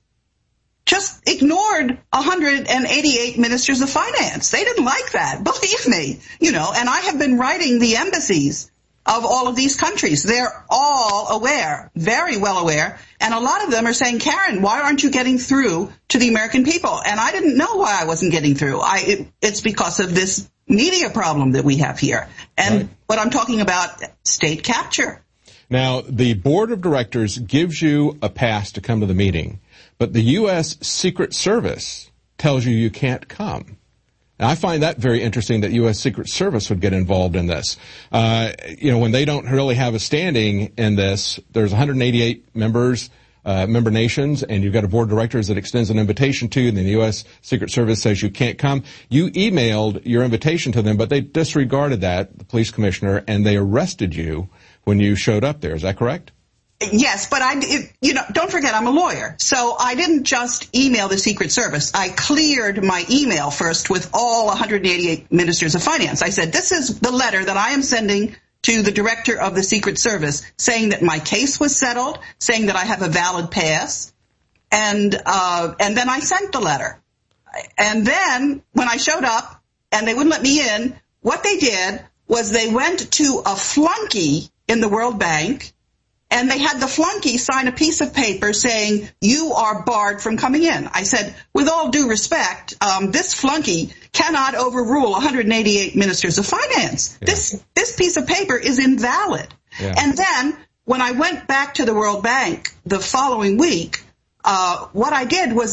just ignored one hundred eighty-eight ministers of finance. They didn't like that, believe me. You know, and I have been writing the embassies of all of these countries. They're all aware, very well aware, and a lot of them are saying, Karen, why aren't you getting through to the American people? And I didn't know why I wasn't getting through. I, it, it's because of this media problem that we have here. And right. What I'm talking about, state capture. Now, the Board of Directors gives you a pass to come to the meeting, but the U S Secret Service tells you you can't come. And I find that very interesting that U S Secret Service would get involved in this. Uh, you know, when they don't really have a standing in this, there's one hundred eighty-eight members, uh, member nations, and you've got a board of directors that extends an invitation to you, and then the U S Secret Service says you can't come. You emailed your invitation to them, but they disregarded that, the police commissioner, and they arrested you when you showed up there. Is that correct? Yes, but I, it, you know, don't forget I'm a lawyer. So I didn't just email the Secret Service. I cleared my email first with all one hundred eighty-eight ministers of finance. I said, this is the letter that I am sending to the director of the Secret Service saying that my case was settled, saying that I have a valid pass. And, uh, and then I sent the letter. And then when I showed up and they wouldn't let me in, what they did was they went to a flunky in the World Bank, and they had the flunky sign a piece of paper saying, you are barred from coming in. I said, with all due respect, um, this flunky cannot overrule one hundred eighty-eight ministers of finance. Yeah. This this piece of paper is invalid. Yeah. And then when I went back to the World Bank the following week, uh, what I did was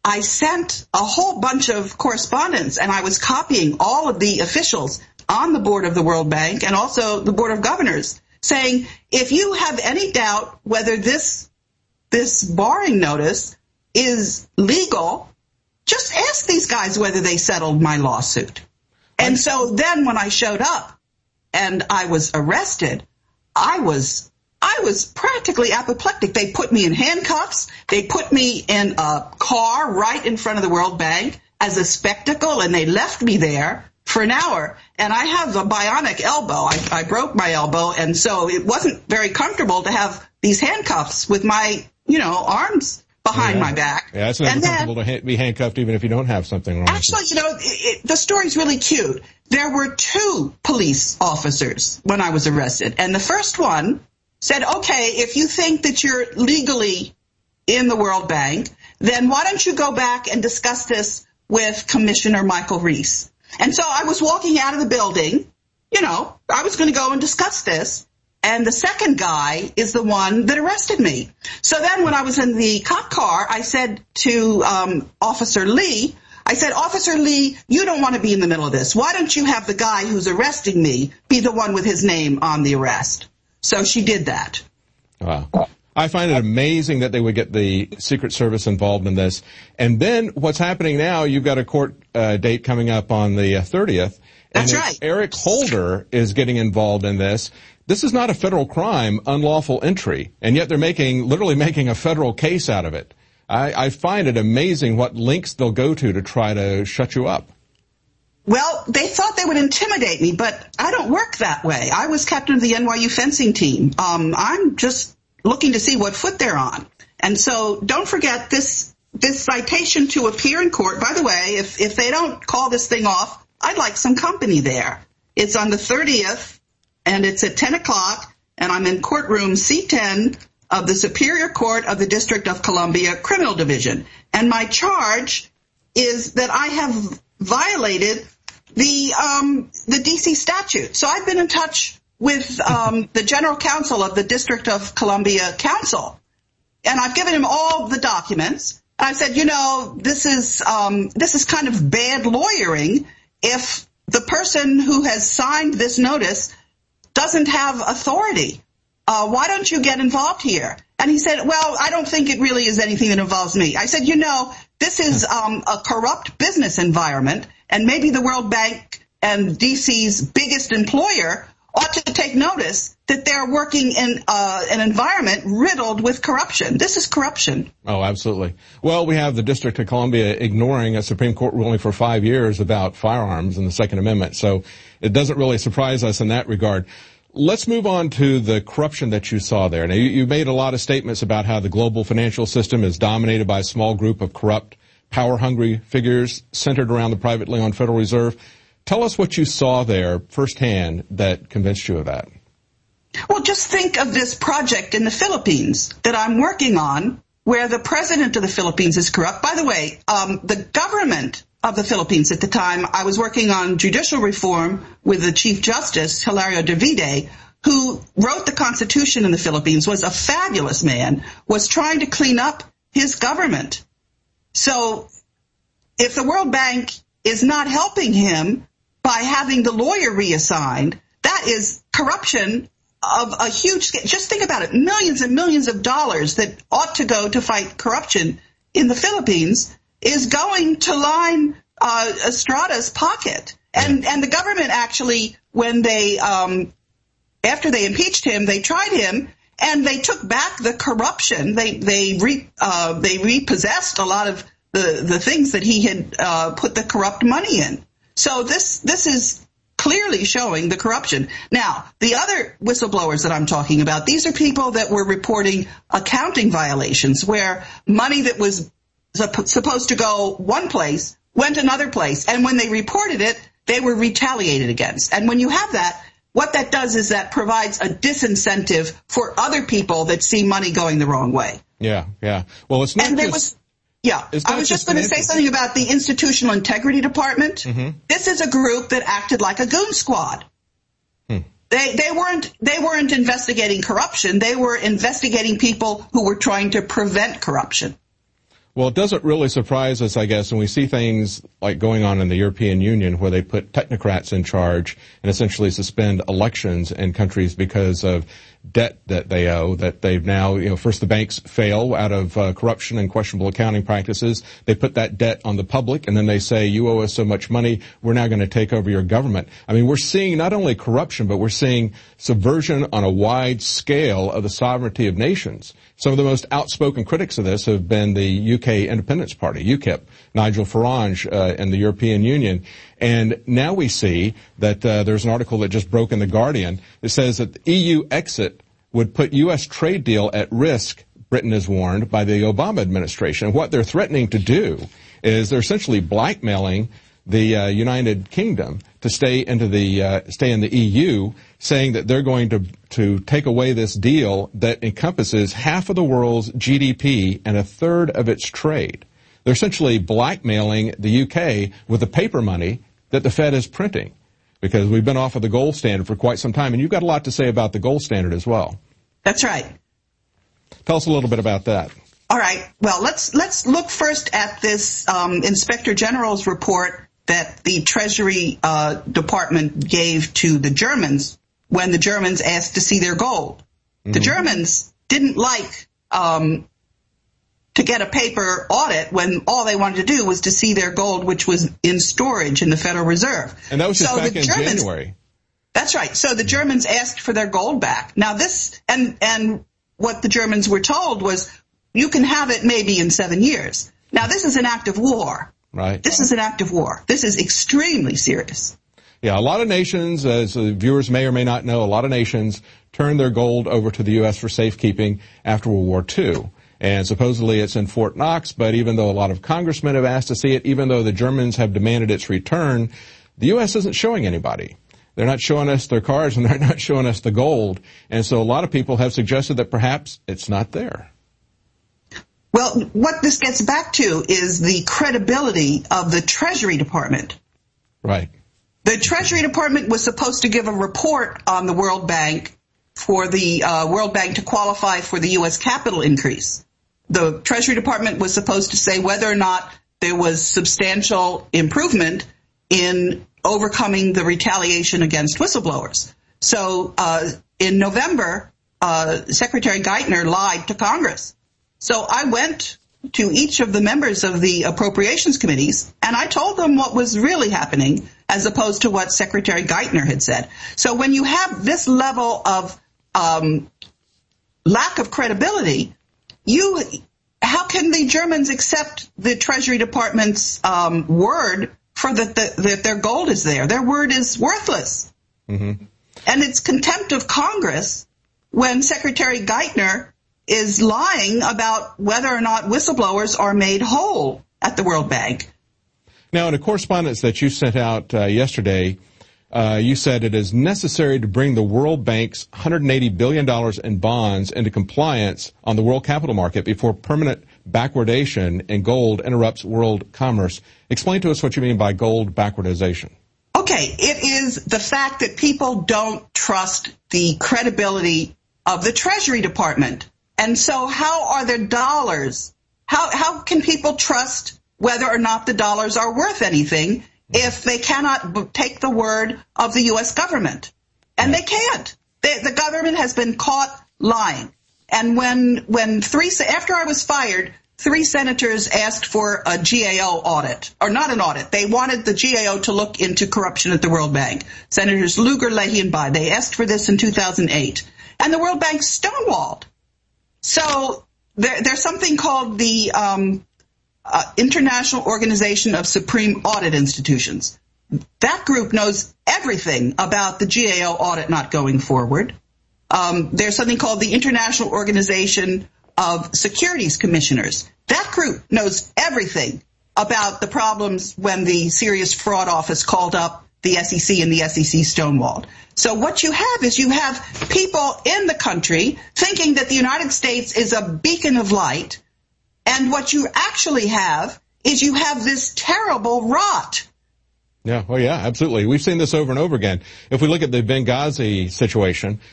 I sent a whole bunch of correspondence, and I was copying all of the officials on the board of the World Bank and also the Board of Governors, saying, if you have any doubt whether this this barring notice is legal, just ask these guys whether they settled my lawsuit. And so then when I showed up and I was arrested, I was I was practically apoplectic. They put me in handcuffs. They put me in a car right in front of the World Bank as a spectacle, and they left me there for an hour. And I have a bionic elbow. I, I broke my elbow, and so it wasn't very comfortable to have these handcuffs with my, you know, arms behind yeah. my back. Yeah, it's never and comfortable then, to ha- be handcuffed even if you don't have something wrong. Actually, you know, it, it, the story's really cute. There were two police officers when I was arrested, and the first one said, okay, if you think that you're legally in the World Bank, then why don't you go back and discuss this with Commissioner Michael Reese? And so I was walking out of the building, you know, I was going to go and discuss this. And the second guy is the one that arrested me. So then when I was in the cop car, I said to um, Officer Lee, I said, Officer Lee, you don't want to be in the middle of this. Why don't you have the guy who's arresting me be the one with his name on the arrest? So she did that. Wow. I find it amazing that they would get the Secret Service involved in this. And then what's happening now, you've got a court uh, date coming up on the uh, thirtieth. That's and right. Eric Holder is getting involved in this. This is not a federal crime, unlawful entry, and yet they're making, literally making a federal case out of it. I, I find it amazing what links they'll go to to try to shut you up. Well, they thought they would intimidate me, but I don't work that way. I was captain of the N Y U fencing team. Um, I'm just looking to see what foot they're on. And so don't forget this this citation to appear in court. By the way, if, if they don't call this thing off, I'd like some company there. It's on the thirtieth, and it's at ten o'clock, and I'm in courtroom C ten of the Superior Court of the District of Columbia Criminal Division. And my charge is that I have violated the um, the D C statute. So I've been in touch with um, the General Counsel of the District of Columbia Council, and I've given him all the documents. And I said, you know, this is um, this is kind of bad lawyering if the person who has signed this notice doesn't have authority. Uh, why don't you get involved here? And he said, well, I don't think it really is anything that involves me. I said, you know, this is um, a corrupt business environment, and maybe the World Bank and D C's biggest employer ought to take notice that they're working in uh, an environment riddled with corruption. This is corruption. Oh, absolutely. Well, we have the District of Columbia ignoring a Supreme Court ruling for five years about firearms and the Second Amendment, so it doesn't really surprise us in that regard. Let's move on to the corruption that you saw there. Now, you, you made a lot of statements about how the global financial system is dominated by a small group of corrupt, power-hungry figures centered around the privately owned Federal Reserve. Tell us what you saw there firsthand that convinced you of that. Well, just think of this project in the Philippines that I'm working on where the president of the Philippines is corrupt. By the way, um, the government of the Philippines at the time, I was working on judicial reform with the Chief Justice, Hilario Davide, who wrote the Constitution in the Philippines, was a fabulous man, was trying to clean up his government. So if the World Bank is not helping him by having the lawyer reassigned, that is corruption of a huge scale. Just think about it. Millions and millions of dollars that ought to go to fight corruption in the Philippines is going to line uh, Estrada's pocket. And and the government actually, when they, um, after they impeached him, they tried him and they took back the corruption. They they re, uh, they repossessed a lot of the, the things that he had uh, put the corrupt money in. So this this is clearly showing the corruption. Now, the other whistleblowers that I'm talking about, these are people that were reporting accounting violations where money that was supposed to go one place went another place. And when they reported it, they were retaliated against. And when you have that, what that does is that provides a disincentive for other people that see money going the wrong way. Yeah, yeah. Well, it's not and there just... was, Yeah, I was just going to say something about the Institutional Integrity Department. Mm-hmm. This is a group that acted like a goon squad. Hmm. They they weren't they weren't investigating corruption. They were investigating people who were trying to prevent corruption. Well, it doesn't really surprise us, I guess, when we see things like going on in the European Union where they put technocrats in charge and essentially suspend elections in countries because of debt that they owe, that they've now, you know, first the banks fail out of uh, corruption and questionable accounting practices. They put that debt on the public, and then they say, you owe us so much money, we're now going to take over your government. I mean, we're seeing not only corruption, but we're seeing subversion on a wide scale of the sovereignty of nations. Some of the most outspoken critics of this have been the U K Independence Party, UKIP, Nigel Farage, uh, and the European Union. And now we see that uh, there's an article that just broke in The Guardian that says that the E U exit would put U S trade deal at risk, Britain is warned, by the Obama administration. And what they're threatening to do is they're essentially blackmailing the uh, United Kingdom to stay into the uh, stay in the E U, saying that they're going to to take away this deal that encompasses half of the world's G D P and a third of its trade. They're essentially blackmailing the U K with the paper money that the Fed is printing, because we've been off of the gold standard for quite some time, and you've got a lot to say about the gold standard as well. That's right. Tell us a little bit about that. All right. Well, let's let's look first at this um, Inspector General's report that the Treasury uh, Department gave to the Germans when the Germans asked to see their gold. Mm-hmm. The Germans didn't like um, to get a paper audit when all they wanted to do was to see their gold, which was in storage in the Federal Reserve. And that was just so back the in Germans, January. That's right. So the Germans asked for their gold back. Now this, and and what the Germans were told was, you can have it maybe in seven years. Now this is an act of war. Right. This is an act of war. This is extremely serious. Yeah, a lot of nations, as the viewers may or may not know, a lot of nations turned their gold over to the U S for safekeeping after World War Two. And supposedly it's in Fort Knox, but even though a lot of congressmen have asked to see it, even though the Germans have demanded its return, the U S isn't showing anybody. They're not showing us their cards, and they're not showing us the gold. And so a lot of people have suggested that perhaps it's not there. Well, what this gets back to is the credibility of the Treasury Department. Right. The Treasury Department was supposed to give a report on the World Bank for the uh, World Bank to qualify for the U S capital increase. The Treasury Department was supposed to say whether or not there was substantial improvement in overcoming the retaliation against whistleblowers. So uh, in November, uh, Secretary Geithner lied to Congress. So I went to each of the members of the appropriations committees, and I told them what was really happening as opposed to what Secretary Geithner had said. So when you have this level of um, lack of credibility, you how can the Germans accept the Treasury Department's um, word for that the, that their gold is there? Their word is worthless. Mm-hmm. And it's contempt of Congress when Secretary Geithner is lying about whether or not whistleblowers are made whole at the World Bank. Now, in a correspondence that you sent out uh, yesterday, uh, you said it is necessary to bring the World Bank's one hundred eighty billion dollars in bonds into compliance on the world capital market before permanent backwardation in gold interrupts world commerce. Explain to us what you mean by gold backwardization. Okay, it is the fact that people don't trust the credibility of the Treasury Department. And so how are their dollars, how how can people trust whether or not the dollars are worth anything if they cannot b- take the word of the U S government? And they can't. They, the government has been caught lying. And when when three after I was fired, three senators asked for a G A O audit, or not an audit. They wanted the G A O to look into corruption at the World Bank. Senators Lugar, Leahy, and Bayh. They asked for this in two thousand eight. And the World Bank stonewalled. So there, there's something called the um, uh, International Organization of Supreme Audit Institutions. That group knows everything about the G A O audit not going forward. Um, there's something called the International Organization of Securities Commissioners. That group knows everything about the problems when the Serious Fraud Office called up the S E C and the S E C stonewalled. So what you have is you have people in the country thinking that the United States is a beacon of light, and what you actually have is you have this terrible rot. Yeah, well, yeah, absolutely. We've seen this over and over again. If we look at the Benghazi situation,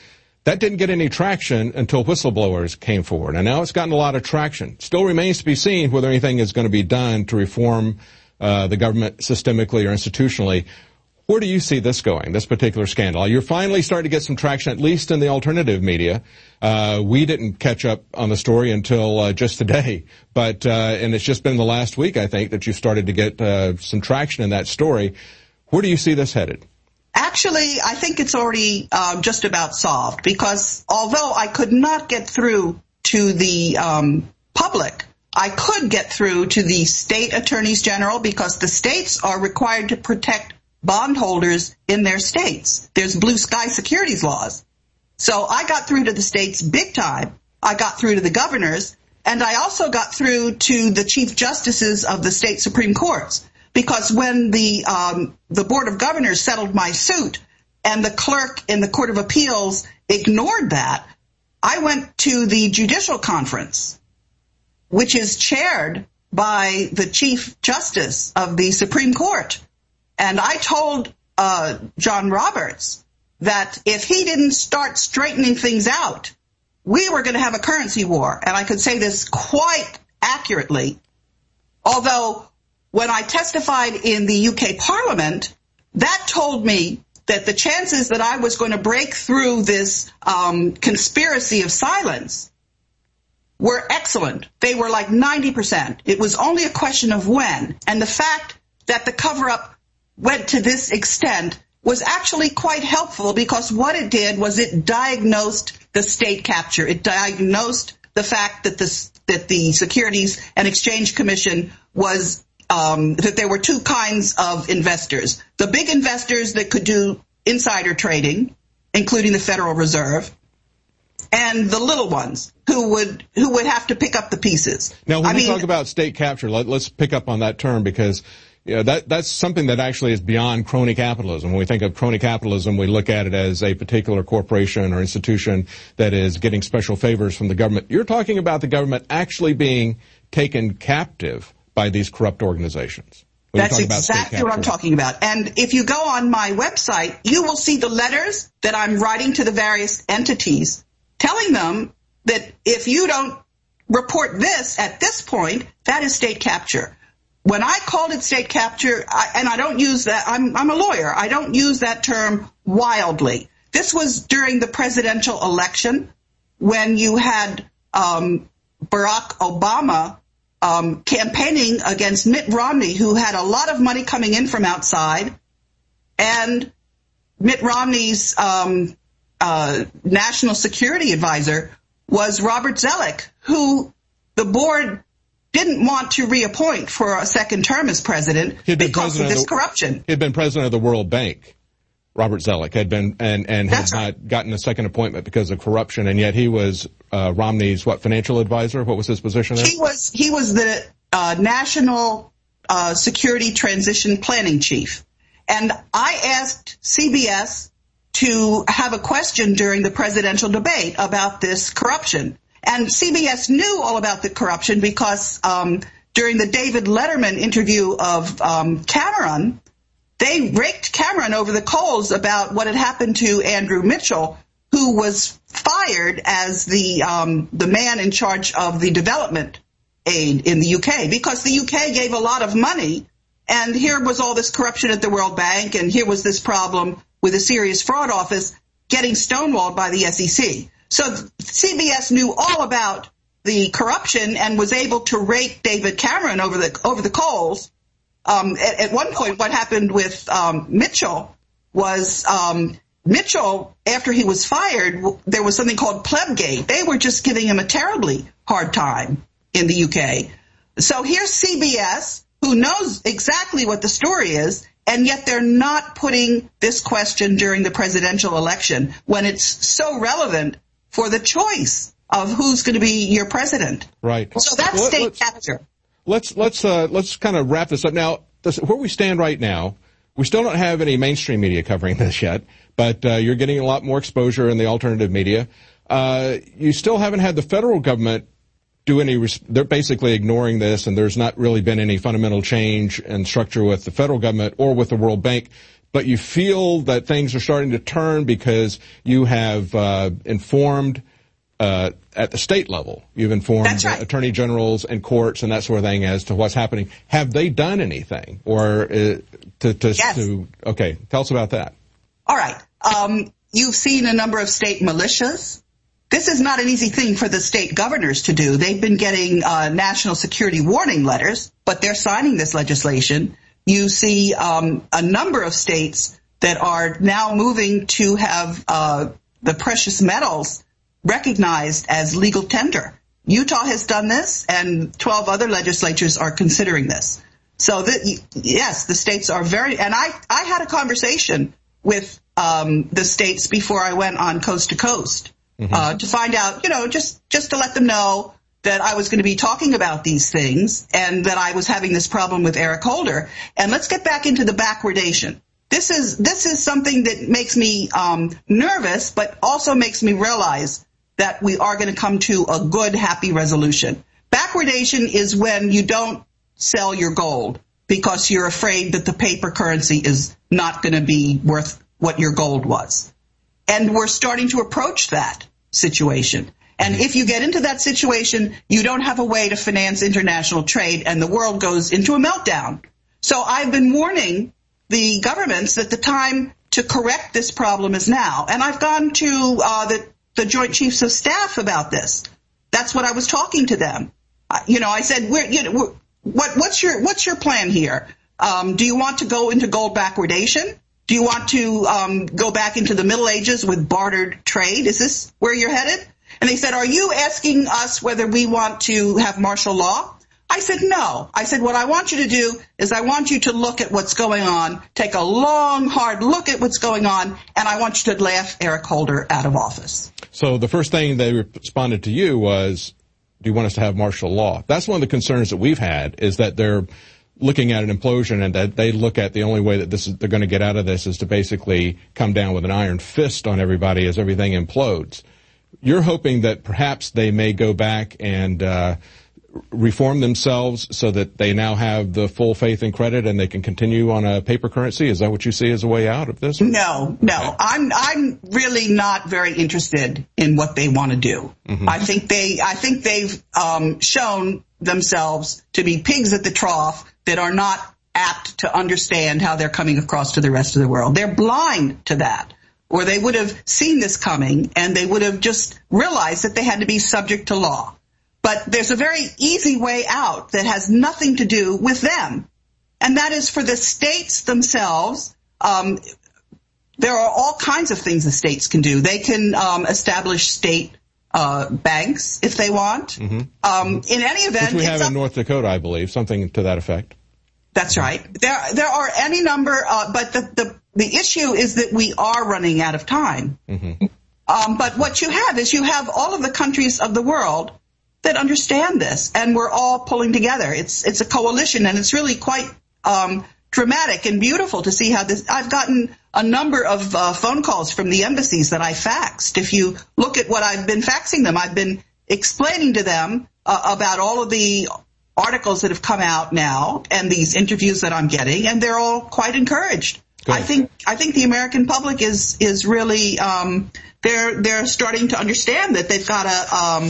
That didn't get any traction until whistleblowers came forward, and now it's gotten a lot of traction. Still remains to be seen whether anything is going to be done to reform uh, the government systemically or institutionally. Where do you see this going, this particular scandal? You're finally starting to get some traction, at least in the alternative media. Uh, we didn't catch up on the story until uh, just today, but uh, and it's just been the last week, I think, that you've started to get uh, some traction in that story. Where do you see this headed? Actually, I think it's already uh, just about solved, because although I could not get through to the um, public, I could get through to the state attorneys general, because the states are required to protect bondholders in their states. There's blue sky securities laws. So I got through to the states big time. I got through to the governors, and I also got through to the chief justices of the state Supreme Courts. Because when the um, the Board of Governors settled my suit and the clerk in the Court of Appeals ignored that, I went to the Judicial Conference, which is chaired by the Chief Justice of the Supreme Court. And I told uh, John Roberts that if he didn't start straightening things out, we were going to have a currency war. And I could say this quite accurately, although when I testified in the U K Parliament, that told me that the chances that I was going to break through this um, conspiracy of silence were excellent. They were like ninety percent. It was only a question of when. And the fact that the cover-up went to this extent was actually quite helpful, because what it did was it diagnosed the state capture. It diagnosed the fact that the, that the Securities and Exchange Commission was Um, that there were two kinds of investors. The big investors that could do insider trading, including the Federal Reserve, and the little ones who would who would have to pick up the pieces. Now, when I you mean, talk about state capture, let, let's pick up on that term, because you know, that that's something that actually is beyond crony capitalism. When we think of crony capitalism, we look at it as a particular corporation or institution that is getting special favors from the government. You're talking about the government actually being taken captive by these corrupt organizations. That's exactly what I'm talking about. And if you go on my website, you will see the letters that I'm writing to the various entities, telling them that if you don't report this at this point, that is state capture. When I called it state capture, I, and I don't use that, I'm, I'm a lawyer, I don't use that term wildly. This was during the presidential election when you had um, Barack Obama Um, campaigning against Mitt Romney, who had a lot of money coming in from outside, and Mitt Romney's um, uh, national security advisor was Robert Zoellick, who the board didn't want to reappoint for a second term as president because of this of the, corruption. He had been president of the World Bank. Robert Zoellick had been and and had That's not right. gotten a second appointment because of corruption, and yet he was uh, Romney's what financial advisor? What was his position there? He was he was the uh, national uh, security transition planning chief, and I asked C B S to have a question during the presidential debate about this corruption, and C B S knew all about the corruption because um, during the David Letterman interview of um, Cameron, they raked Cameron over the coals about what had happened to Andrew Mitchell, who was fired as the um, the man in charge of the development aid in the U K, because the U K gave a lot of money, and here was all this corruption at the World Bank, and here was this problem with a serious fraud office getting stonewalled by the S E C. So C B S knew all about the corruption and was able to rake David Cameron over the over the coals. Um, at, at one point, what happened with um, Mitchell was um, Mitchell, after he was fired, there was something called Plebgate. They were just giving him a terribly hard time in the U K. So here's C B S, who knows exactly what the story is, and yet they're not putting this question during the presidential election when it's so relevant for the choice of who's going to be your president. Right. So that's well, state capture. Let's let's uh, let's kind of wrap this up now. This, where we stand right now, we still don't have any mainstream media covering this yet, but uh, you're getting a lot more exposure in the alternative media. Uh, you still haven't had the federal government do any. Res- they're basically ignoring this, and there's not really been any fundamental change in structure with the federal government or with the World Bank. but you feel that things are starting to turn because you have uh, informed uh, at the state level. You've informed That's right. uh, attorney generals and courts and that sort of thing as to what's happening. Have they done anything? Or uh, to, to, yes. to, okay, tell us about that. All right. Um, you've seen a number of state militias. This is not an easy thing for the state governors to do. They've been getting uh, national security warning letters, but they're signing this legislation. You see um, a number of states that are now moving to have uh, the precious metals recognized as legal tender. Utah has done this, and twelve other legislatures are considering this. So, that, yes, the states are very – and I, I had a conversation with um, the states before I went on Coast to Coast. Mm-hmm. Uh, to find out, you know, just, just to let them know that I was going to be talking about these things and that I was having this problem with Eric Holder. And let's get back into the backwardation. This is, this is something that makes me um, nervous, but also makes me realize that we are going to come to a good, happy resolution. Backwardation is when you don't sell your gold because you're afraid that the paper currency is not going to be worth what your gold was. And we're starting to approach that situation. And if you get into that situation, you don't have a way to finance international trade, and the world goes into a meltdown. So I've been warning the governments that the time to correct this problem is now. And I've gone to uh, the, the Joint Chiefs of Staff about this. That's what I was talking to them. Uh, you know, I said, we're, you know, we're, what, what's your what's your plan here? Um, do you want to go into gold backwardation? Do you want to um, go back into the Middle Ages with bartered trade? Is this where you're headed? And they said, are you asking us whether we want to have martial law? I said, no. I said, what I want you to do is I want you to look at what's going on, take a long, hard look at what's going on, and I want you to laugh Eric Holder out of office. So the first thing they responded to you was, do you want us to have martial law? That's one of the concerns that we've had, is that they're looking at an implosion, and that they look at the only way that this is, they're going to get out of this is to basically come down with an iron fist on everybody as everything implodes. You're hoping that perhaps they may go back and uh, reform themselves so that they now have the full faith and credit and they can continue on a paper currency? Is that what you see as a way out of this? No, no. Okay. I'm I'm really not very interested in what they want to do. Mm-hmm. I think they I think they've um, shown themselves to be pigs at the trough that are not apt to understand how they're coming across to the rest of the world. They're blind to that, or they would have seen this coming and they would have just realized that they had to be subject to law. But there's a very easy way out that has nothing to do with them, and that is for the states themselves. Um, there are all kinds of things the states can do. They can um, establish state Uh, banks if they want. Mm-hmm. Um, in any event, which we have in North Dakota, I believe, something to that effect. That's right. There, there are any number, uh, but the, the the issue is that we are running out of time. Mm-hmm. Um, but what you have is you have all of the countries of the world that understand this, and we're all pulling together. It's it's a coalition, and it's really quite um, dramatic and beautiful to see how this. I've gotten a number of uh, phone calls from the embassies that I faxed. If you look at what I've been faxing them, I've been explaining to them uh, about all of the articles that have come out now and these interviews that I'm getting, and they're all quite encouraged. I think I think the American public is is really um, they're they're starting to understand that they've got to um,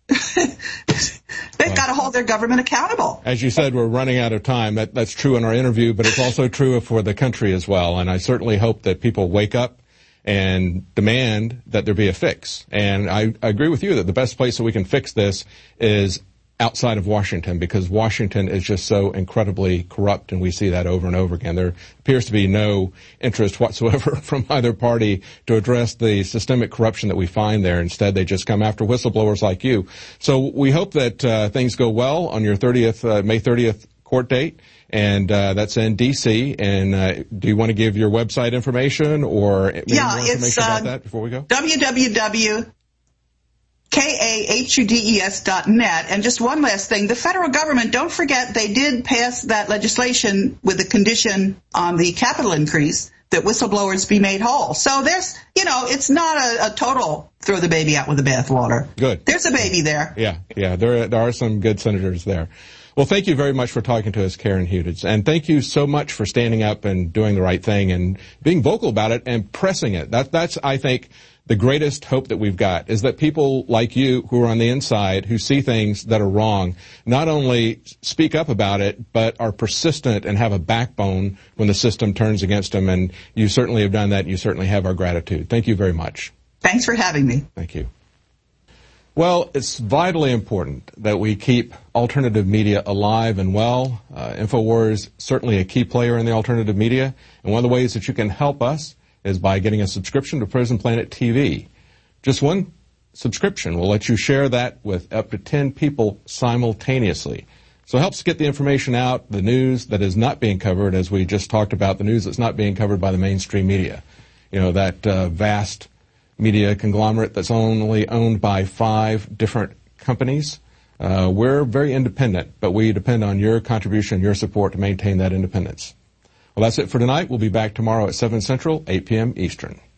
they've got to hold their government accountable. As you said, we're running out of time. That, that's true in our interview, but it's also true for the country as well. And I certainly hope that people wake up and demand that there be a fix. And I, I agree with you that the best place that we can fix this is outside of Washington, because Washington is just so incredibly corrupt, and we see that over and over again. There appears to be no interest whatsoever from either party to address the systemic corruption that we find there. Instead, they just come after whistleblowers like you. So we hope that uh, things go well on your thirtieth, uh, May thirtieth court date, and uh, that's in D C. And uh, do you want to give your website information or yeah, more information it's, about uh, that before we go? w w w K A H U D E S dot net. And just one last thing, the federal government, don't forget, they did pass that legislation with the condition on the capital increase that whistleblowers be made whole. So there's, you know, it's not a, a total throw the baby out with the bathwater. Good. There's a baby there. Yeah, yeah, there, there are some good senators there. Well, thank you very much for talking to us, Karen Hudes. And thank you so much for standing up and doing the right thing and being vocal about it and pressing it. That, that's, I think, the greatest hope that we've got is that people like you who are on the inside, who see things that are wrong, not only speak up about it, but are persistent and have a backbone when the system turns against them. And you certainly have done that, and you certainly have our gratitude. Thank you very much. Thanks for having me. Thank you. Well, it's vitally important that we keep alternative media alive and well. Uh, InfoWars is certainly a key player in the alternative media, and one of the ways that you can help us is by getting a subscription to Prison Planet T V. Just one subscription will let you share that with up to ten people simultaneously. So it helps get the information out, the news that is not being covered, as we just talked about, the news that's not being covered by the mainstream media. You know, that uh, vast media conglomerate that's only owned by five different companies. Uh, we're very independent, but we depend on your contribution, your support to maintain that independence. Well, that's it for tonight. We'll be back tomorrow at seven Central, eight p.m. Eastern.